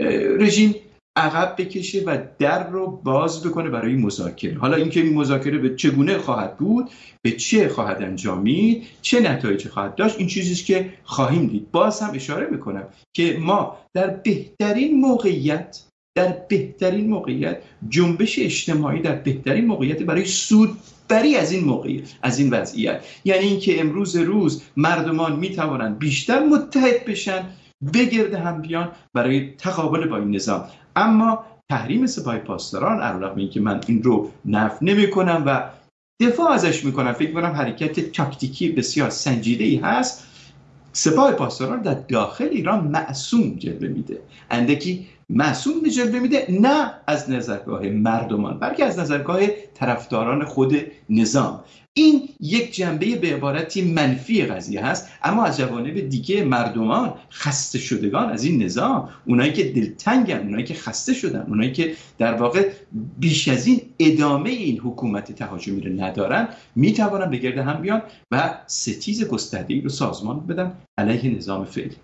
رژیم عقب بکشه و در رو باز بکنه برای مذاکره. حالا اینکه این مذاکره به چگونه خواهد بود، به چه خواهد انجامید، چه نتایجی خواهد داشت، این چیزیست که خواهیم دید. باز هم اشاره میکنم که ما در بهترین موقعیت در بهترین موقعیت جنبش اجتماعی در بهترین موقعیت برای سودبری از این موقعیت، از این وضعیت، یعنی اینکه امروز روز مردمان میتوانند بیشتر متحد بشن، بگرد هم بیان برای تقابل با این نظام. اما تحریم سپاه پاسداران علیرغم اینکه من این رو نفی نمی‌کنم و دفاع ازش میکنم، فکر می‌کنم حرکت تاکتیکی بسیار سنجیده‌ای هست، سپاه پاسداران در داخل ایران معصوم جلوه میده، اندکی معصوم جلوه میده، نه از نظرگاه مردمان بلکه از نظرگاه طرفداران خود نظام. این یک جنبه به عبارتی منفی قضیه هست، اما از جوانب دیگه مردمان خسته شدگان از این نظام، اونایی که دلتنگن، اونایی که خسته شدن، اونایی که در واقع بیش از این ادامه این حکومت تهاجمی رو ندارن، میتوانن به گرد هم بیان و ستیز گسترده‌ای رو سازمان بدن علیه نظام فعلی.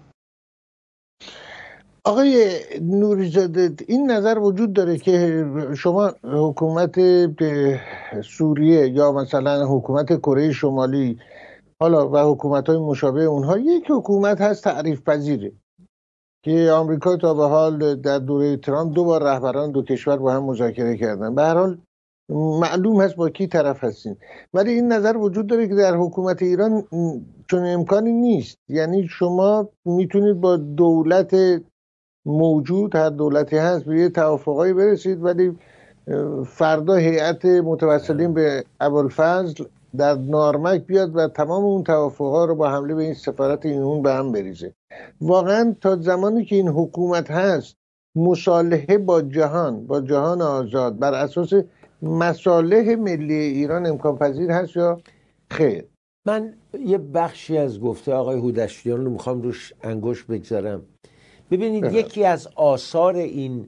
آقای نوری‌زاده، این نظر وجود داره که شما حکومت سوریه یا مثلا حکومت کره شمالی حالا و حکومت‌های مشابه اونها یک حکومت هست تعریف پذیره که آمریکا تا به حال در دوره ترامپ دو بار رهبران دو کشور با هم مذاکره کردن، به هر حال معلوم هست با کی طرف هستین، ولی این نظر وجود داره که در حکومت ایران چون امکانی نیست. یعنی شما میتونید با دولت موجود، هر دولتی هست، به یه توافقایی برسید، ولی فردا هیئت متوسلین به ابوالفضل در نارمک بیاد و تمام اون توافقها رو با حمله به این سفارت این اون به هم بریزه. واقعا تا زمانی که این حکومت هست مصالحه با جهان، با جهان آزاد بر اساس مصالح ملی ایران امکان پذیر هست یا خیر؟ من یه بخشی از گفته آقای هودشتیان رو میخوام روش انگشت بگذارم. ببینید اه. یکی از آثار این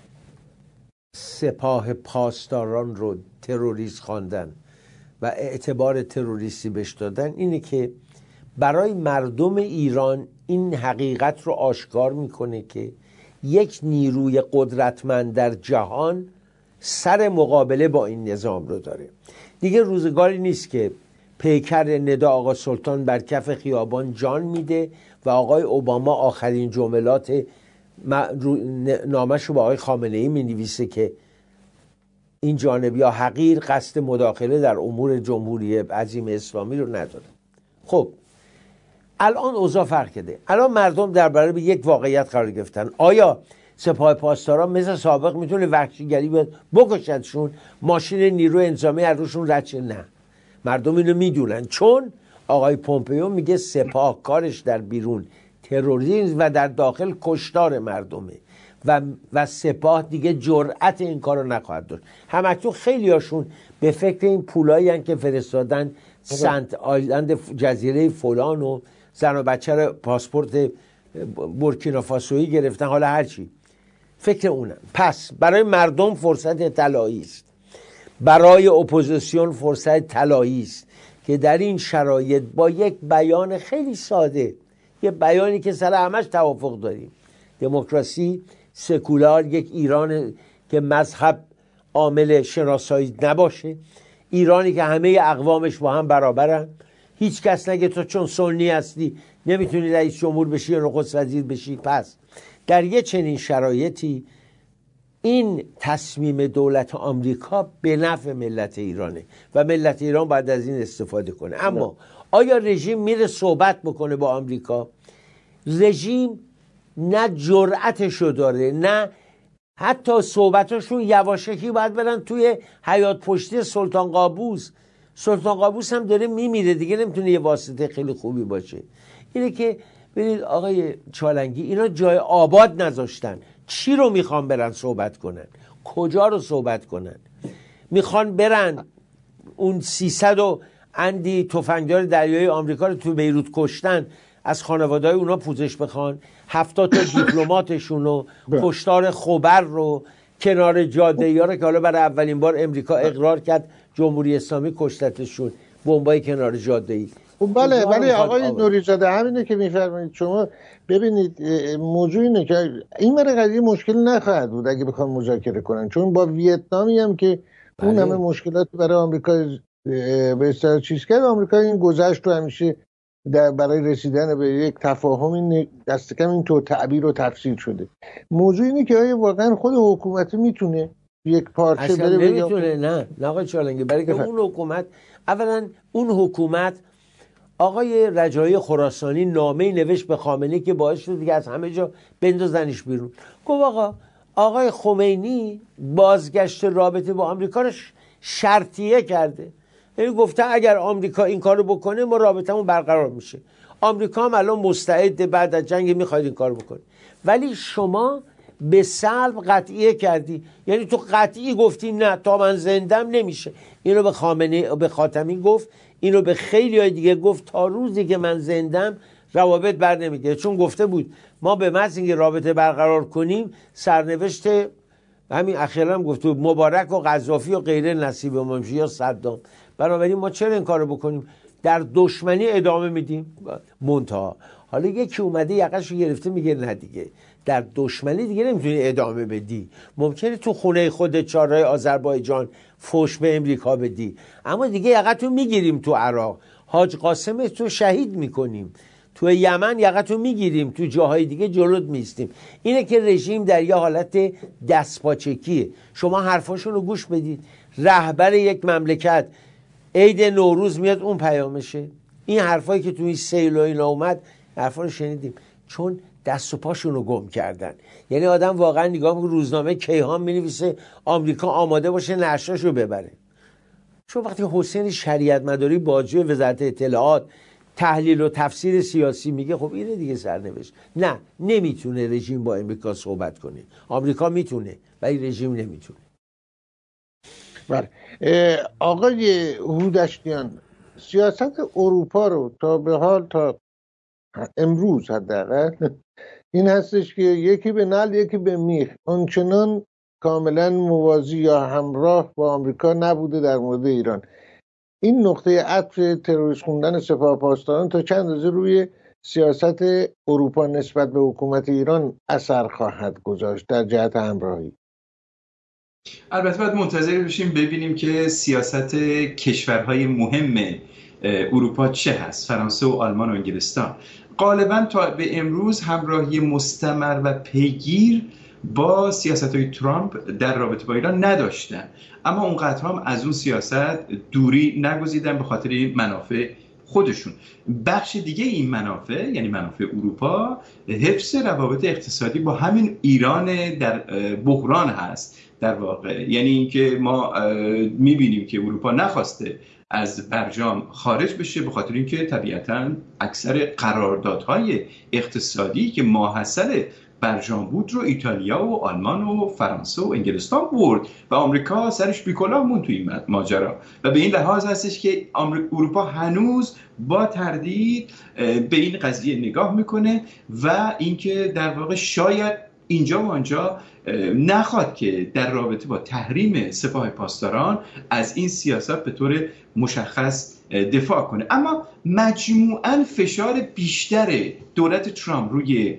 سپاه پاسداران رو تروریست خواندن و اعتبار تروریستی بهش دادن اینه که برای مردم ایران این حقیقت رو آشکار میکنه که یک نیروی قدرتمند در جهان سر مقابله با این نظام رو داره. دیگه روزگاری نیست که پیکر ندا آقا سلطان بر کف خیابان جان میده و آقای اوباما آخرین جملات نامش رو با آقای خامنه ای می نویسه که این جانبی ها حقیر قصد مداخله در امور جمهوری عظیم اسلامی رو نداره. خب الان اوضاع فرق کرده. الان مردم درباره به یک واقعیت قرار گرفتن. آیا سپاه پاسداران مثل سابق میتونه وحشیگری بکشدشون، ماشین نیروی انتظامی از روشون رد شه؟ نه، مردم اینو میدونن، چون آقای پومپئو میگه سپاه کارش در بیرون تروریسم و در داخل کشتار مردمه و و سپاه دیگه جرأت این کارو نخواهد داشت. همکنون خیلی هاشون به فکر این پولایی هن که فرستادن سنت آیلند جزیره فلان و زن و بچه رو پاسپورت بورکینافاسویی گرفتن، حالا هرچی فکر اونم. پس برای مردم فرصت طلایی است، برای اپوزیسیون فرصت طلایی است که در این شرایط با یک بیان خیلی ساده، یه بیانی که سر همش توافق داریم، دموکراسی سکولار، یک ایران که مذهب عامل شناسایی نباشه، ایرانی که همه اقوامش با هم برابرن، هیچ کس نگه تو چون سنی هستی نمیتونی رئیس جمهور بشی یا نخست وزیر بشی. پس در یه چنین شرایطی این تصمیم دولت آمریکا به نفع ملت ایرانه و ملت ایران باید از این استفاده کنه. اما آیا رژیم میره صحبت بکنه با آمریکا؟ رژیم نه جرأتشو داره، نه حتی صحبتاشون یواشکی باید برن توی حیاط پشتی سلطان قابوس. سلطان قابوس هم داره میمیره دیگه، نمیتونه یه واسطه خیلی خوبی باشه. اینه که ببینید آقای چالنگی، اینا جای آباد نذاشتن. چی رو میخوان برن صحبت کنن؟ کجا رو صحبت کنن؟ میخوان برن اون سیصد و اندی تفنگدار دریایی آمریکا رو تو بیروت کشتن، از خانواده‌های اونا پوزش بخوان؟ هفتاد تا دیپلماتشون رو، کشتار خبر رو کنار جاده ها رو که حالا برای اولین بار امریکا اقرار کرد جمهوری اسلامی کشتتشون، بمبای کنار جاده ای. بله ولی آقای نوری‌زاده همینه که میفرمایید شما. ببینید موضوع اینه که این مره قضیه مشکل نخواهد بود اگه بخوام مذاکره کنن، چون با ویتنامی هم که بله. اون همه مشکلات برای آمریکا به اصطلاح چیز کرد، آمریکا این گذشت رو همیشه در برای رسیدن به یک تفاهم این دست کم این تو تعبیر و تفسیر شده. موضوع اینه که آیا واقعا خود حکومت میتونه یک پارچه بره بگه؟ نمیتونه. نه نه آقای چالنگی، برای که اون حکومت، اولا اون حکومت، آقای رجایی خراسانی نامه‌ای نوشت به خامنه‌ای که باعث شد دیگه از همه جا بندازنش بیرون. گفت آقا آقای خمینی بازگشت رابطه با آمریکا رو شرطیه کرده، یعنی گفته اگر آمریکا این کارو بکنه ما رابطمون برقرار میشه. آمریکا هم الان مستعد بعد از جنگ میخواد این کارو بکنه، ولی شما به سلب قطعیه کردی، یعنی تو قطعی گفتی نه تا من زندم نمیشه. اینو به خامنه‌ای، به خاتمی گفت، اینو به خیلی های دیگه گفت، تا روزی که من زندم روابط بر نمیگه، چون گفته بود ما به محض اینکه رابطه برقرار کنیم سرنوشت همین اخیرا هم گفته بود مبارک و قذافی و غیره نصیب ما میشه یا صدام. بنابراین ما چرا این کارو بکنیم؟ در دشمنی ادامه میدیم. منتها حالا یکی اومده یقه‌شو گرفته میگه نه دیگه در دشمنی دیگه نمیتونی ادامه بدی. ممکنه تو خونه خودت چهارراه آذربایجان فوش به امریکا بدی، اما دیگه یقه‌تو میگیریم تو عراق، حاج قاسم تو شهید میکنیم، تو یمن یقه‌تو میگیریم، تو جاهای دیگه جلوت میستیم. اینه که رژیم در یه حالت دستپاچگیه. شما حرفاشون رو گوش بدید. رهبر یک مملکت عید نوروز میاد اون پیامشه. این حرفایی که تو این سیل و اینا اومد، حرفا رو شنیدیم، چون دست و پاشون رو گم کردن. یعنی آدم واقعا نگاه میکنه روزنامه کیهان مینویسه آمریکا آماده باشه نشراشو ببره. چون وقتی حسین شریعت مداری باجوی وزارت اطلاعات تحلیل و تفسیر سیاسی میگه، خب اینه دیگه سرنوشت. نه، نمیتونه رژیم با امریکا صحبت کنه. آمریکا میتونه ولی رژیم نمیتونه. بله آقای هودشتیان، سیاست اروپا رو تا به حال تا امروز حداقل این هستش که یکی به نعل یکی به میخ، آنچنان کاملا موازی یا همراه با آمریکا نبوده در مورد ایران. این نقطه عطف تروریست خوندن سپاه پاسداران تا چند روز روی سیاست اروپا نسبت به حکومت ایران اثر خواهد گذاشت در جهت همراهی؟ البته باید منتظر بشیم ببینیم که سیاست کشورهای مهم اروپا چه هست، فرانسه و آلمان و انگلستان. غالبا تا به امروز همراهی مستمر و پیگیر با سیاست‌های ترامپ در رابطه با ایران نداشتن، اما اونقدر هم از اون سیاست دوری نگزیدن به خاطر منافع خودشون. بخش دیگه این منافع، یعنی منافع اروپا، حفظ روابط اقتصادی با همین ایران در بحران هست در واقع. یعنی اینکه ما میبینیم که اروپا نخواسته از برجام خارج بشه به خاطر اینکه طبیعتاً اکثر قراردادهای اقتصادی که ماحصل برجام بود رو ایتالیا و آلمان و فرانسه و انگلستان برد و آمریکا سرش بیکلاه موند تو این ماجرا. و به این لحاظ هستش که اروپا هنوز با تردید به این قضیه نگاه میکنه و اینکه در واقع شاید اینجا و آنجا نخواد که در رابطه با تحریم سپاه پاسداران از این سیاست به طور مشخص دفاع کنه. اما مجموعاً فشار بیشتر دولت ترامپ روی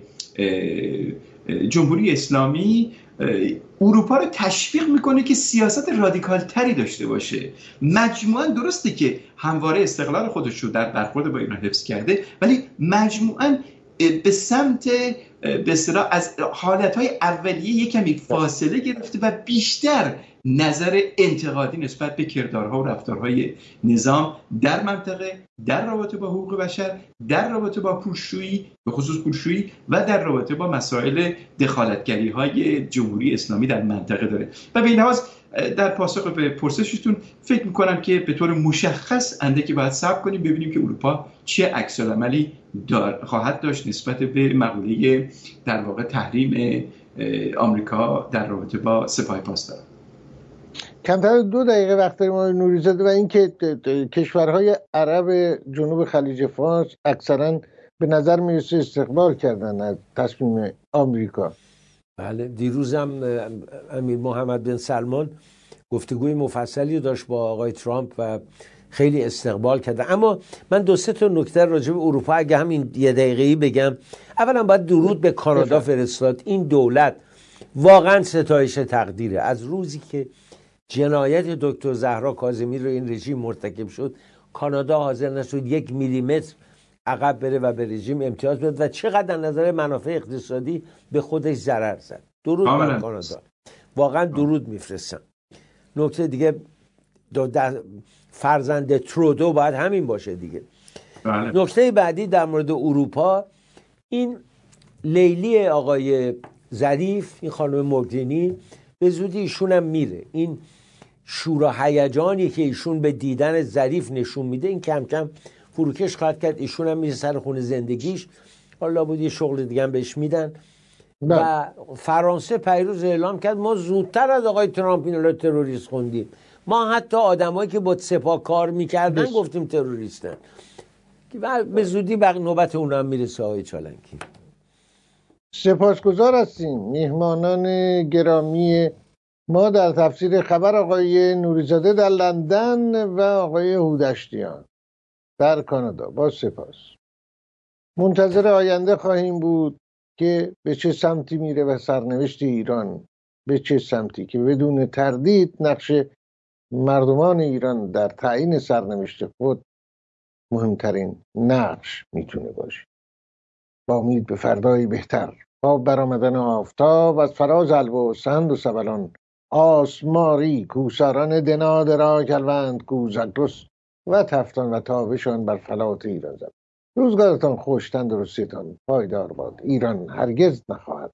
جمهوری اسلامی اروپا رو تشویق میکنه که سیاست رادیکال تری داشته باشه. مجموعاً درسته که همواره استقلال خودش رو در برخورد با ایران حفظ کرده، ولی مجموعاً به سمت به اصطلاح از حالتهای اولیه یک کمی فاصله گرفته و بیشتر نظر انتقادی نسبت به کردارها و رفتارهای نظام در منطقه، در رابطه با حقوق بشر، در رابطه با پولشویی، به خصوص پولشویی، و در رابطه با مسائل دخالتگری‌های جمهوری اسلامی در منطقه داره. و به این لحاظ در پاسخ به پرسشتون فکر میکنم که به طور مشخص اندکی باید صبر کنیم ببینیم که اروپا چه عکس‌العملی خواهد داشت نسبت به مقوله در واقع تحریم آمریکا در رابطه با سپاه پاسداران. کمتر دو دقیقه وقت داریم آقای نوری‌زاده، و اینکه کشورهای عرب جنوب خلیج فارس اکثرا به نظر میرسه استقبال کردن از تصمیم آمریکا. بله، دیروزم امیر محمد بن سلمان گفتگوی مفصلی داشت با آقای ترامپ و خیلی استقبال کرده. اما من دو سه تا نکته راجع به اروپا اگه همین یه دقیقه‌ای بگم. اولا باید درود به کانادا فرستاد. این دولت واقعا ستایش تقدیره. از روزی که جنایت دکتر زهرا کاظمی رو این رژیم مرتکب شد، کانادا حاضر نشد یک میلیمتر عقب بره و به رژیم امتیاز بده و چقدر از نظر منافع اقتصادی به خودش ضرر زد. درود بر کانادا، واقعا درود میفرستم. نکته دیگه فرزند ترودو باید همین باشه دیگه. بله. نکته بعدی در مورد اروپا، این لیلی آقای ظریف، این خانم موگدینی، به زودی ایشون هم میره. این شور و هیجانی که ایشون به دیدن ظریف نشون میده این کم کم فروکش خواهد کرد. ایشون هم میره سر خونه زندگیش، حالا بود یه شغل دیگه هم بهش میدن. نه. و فرانسه پیروز اعلام کرد ما زودتر از آقای ترامپ اینا رو تروریست خوندیم. ما حتی آدمایی که با سپاه کار میکردن بس. گفتیم تروریستن. و به زودی بقیه نوبت اونا هم میرسه. آقای چالنکی، سپاسگزار هستیم. میهمانان گرامی ما در تفسیر خبر آقای نوری‌زاده در لندن و آقای هودشتیان در کانادا، با سپاس. منتظر آینده خواهیم بود که به چه سمتی میره و سرنوشت ایران به چه سمتی، که بدون تردید نقش مردمان ایران در تعیین سرنوشت خود مهمترین نقش میتونه باشه. با امید به فردایی بهتر، با برآمدن آفتاب از فراز الوا و سند و سبلان، آسماری کوساران دناد را کلوند کوزگرس و تفتان و تابشان بر فلات ایران زد. روزگارتان خوش، تندرستیتان پایدار باد. ایران هرگز نخواهد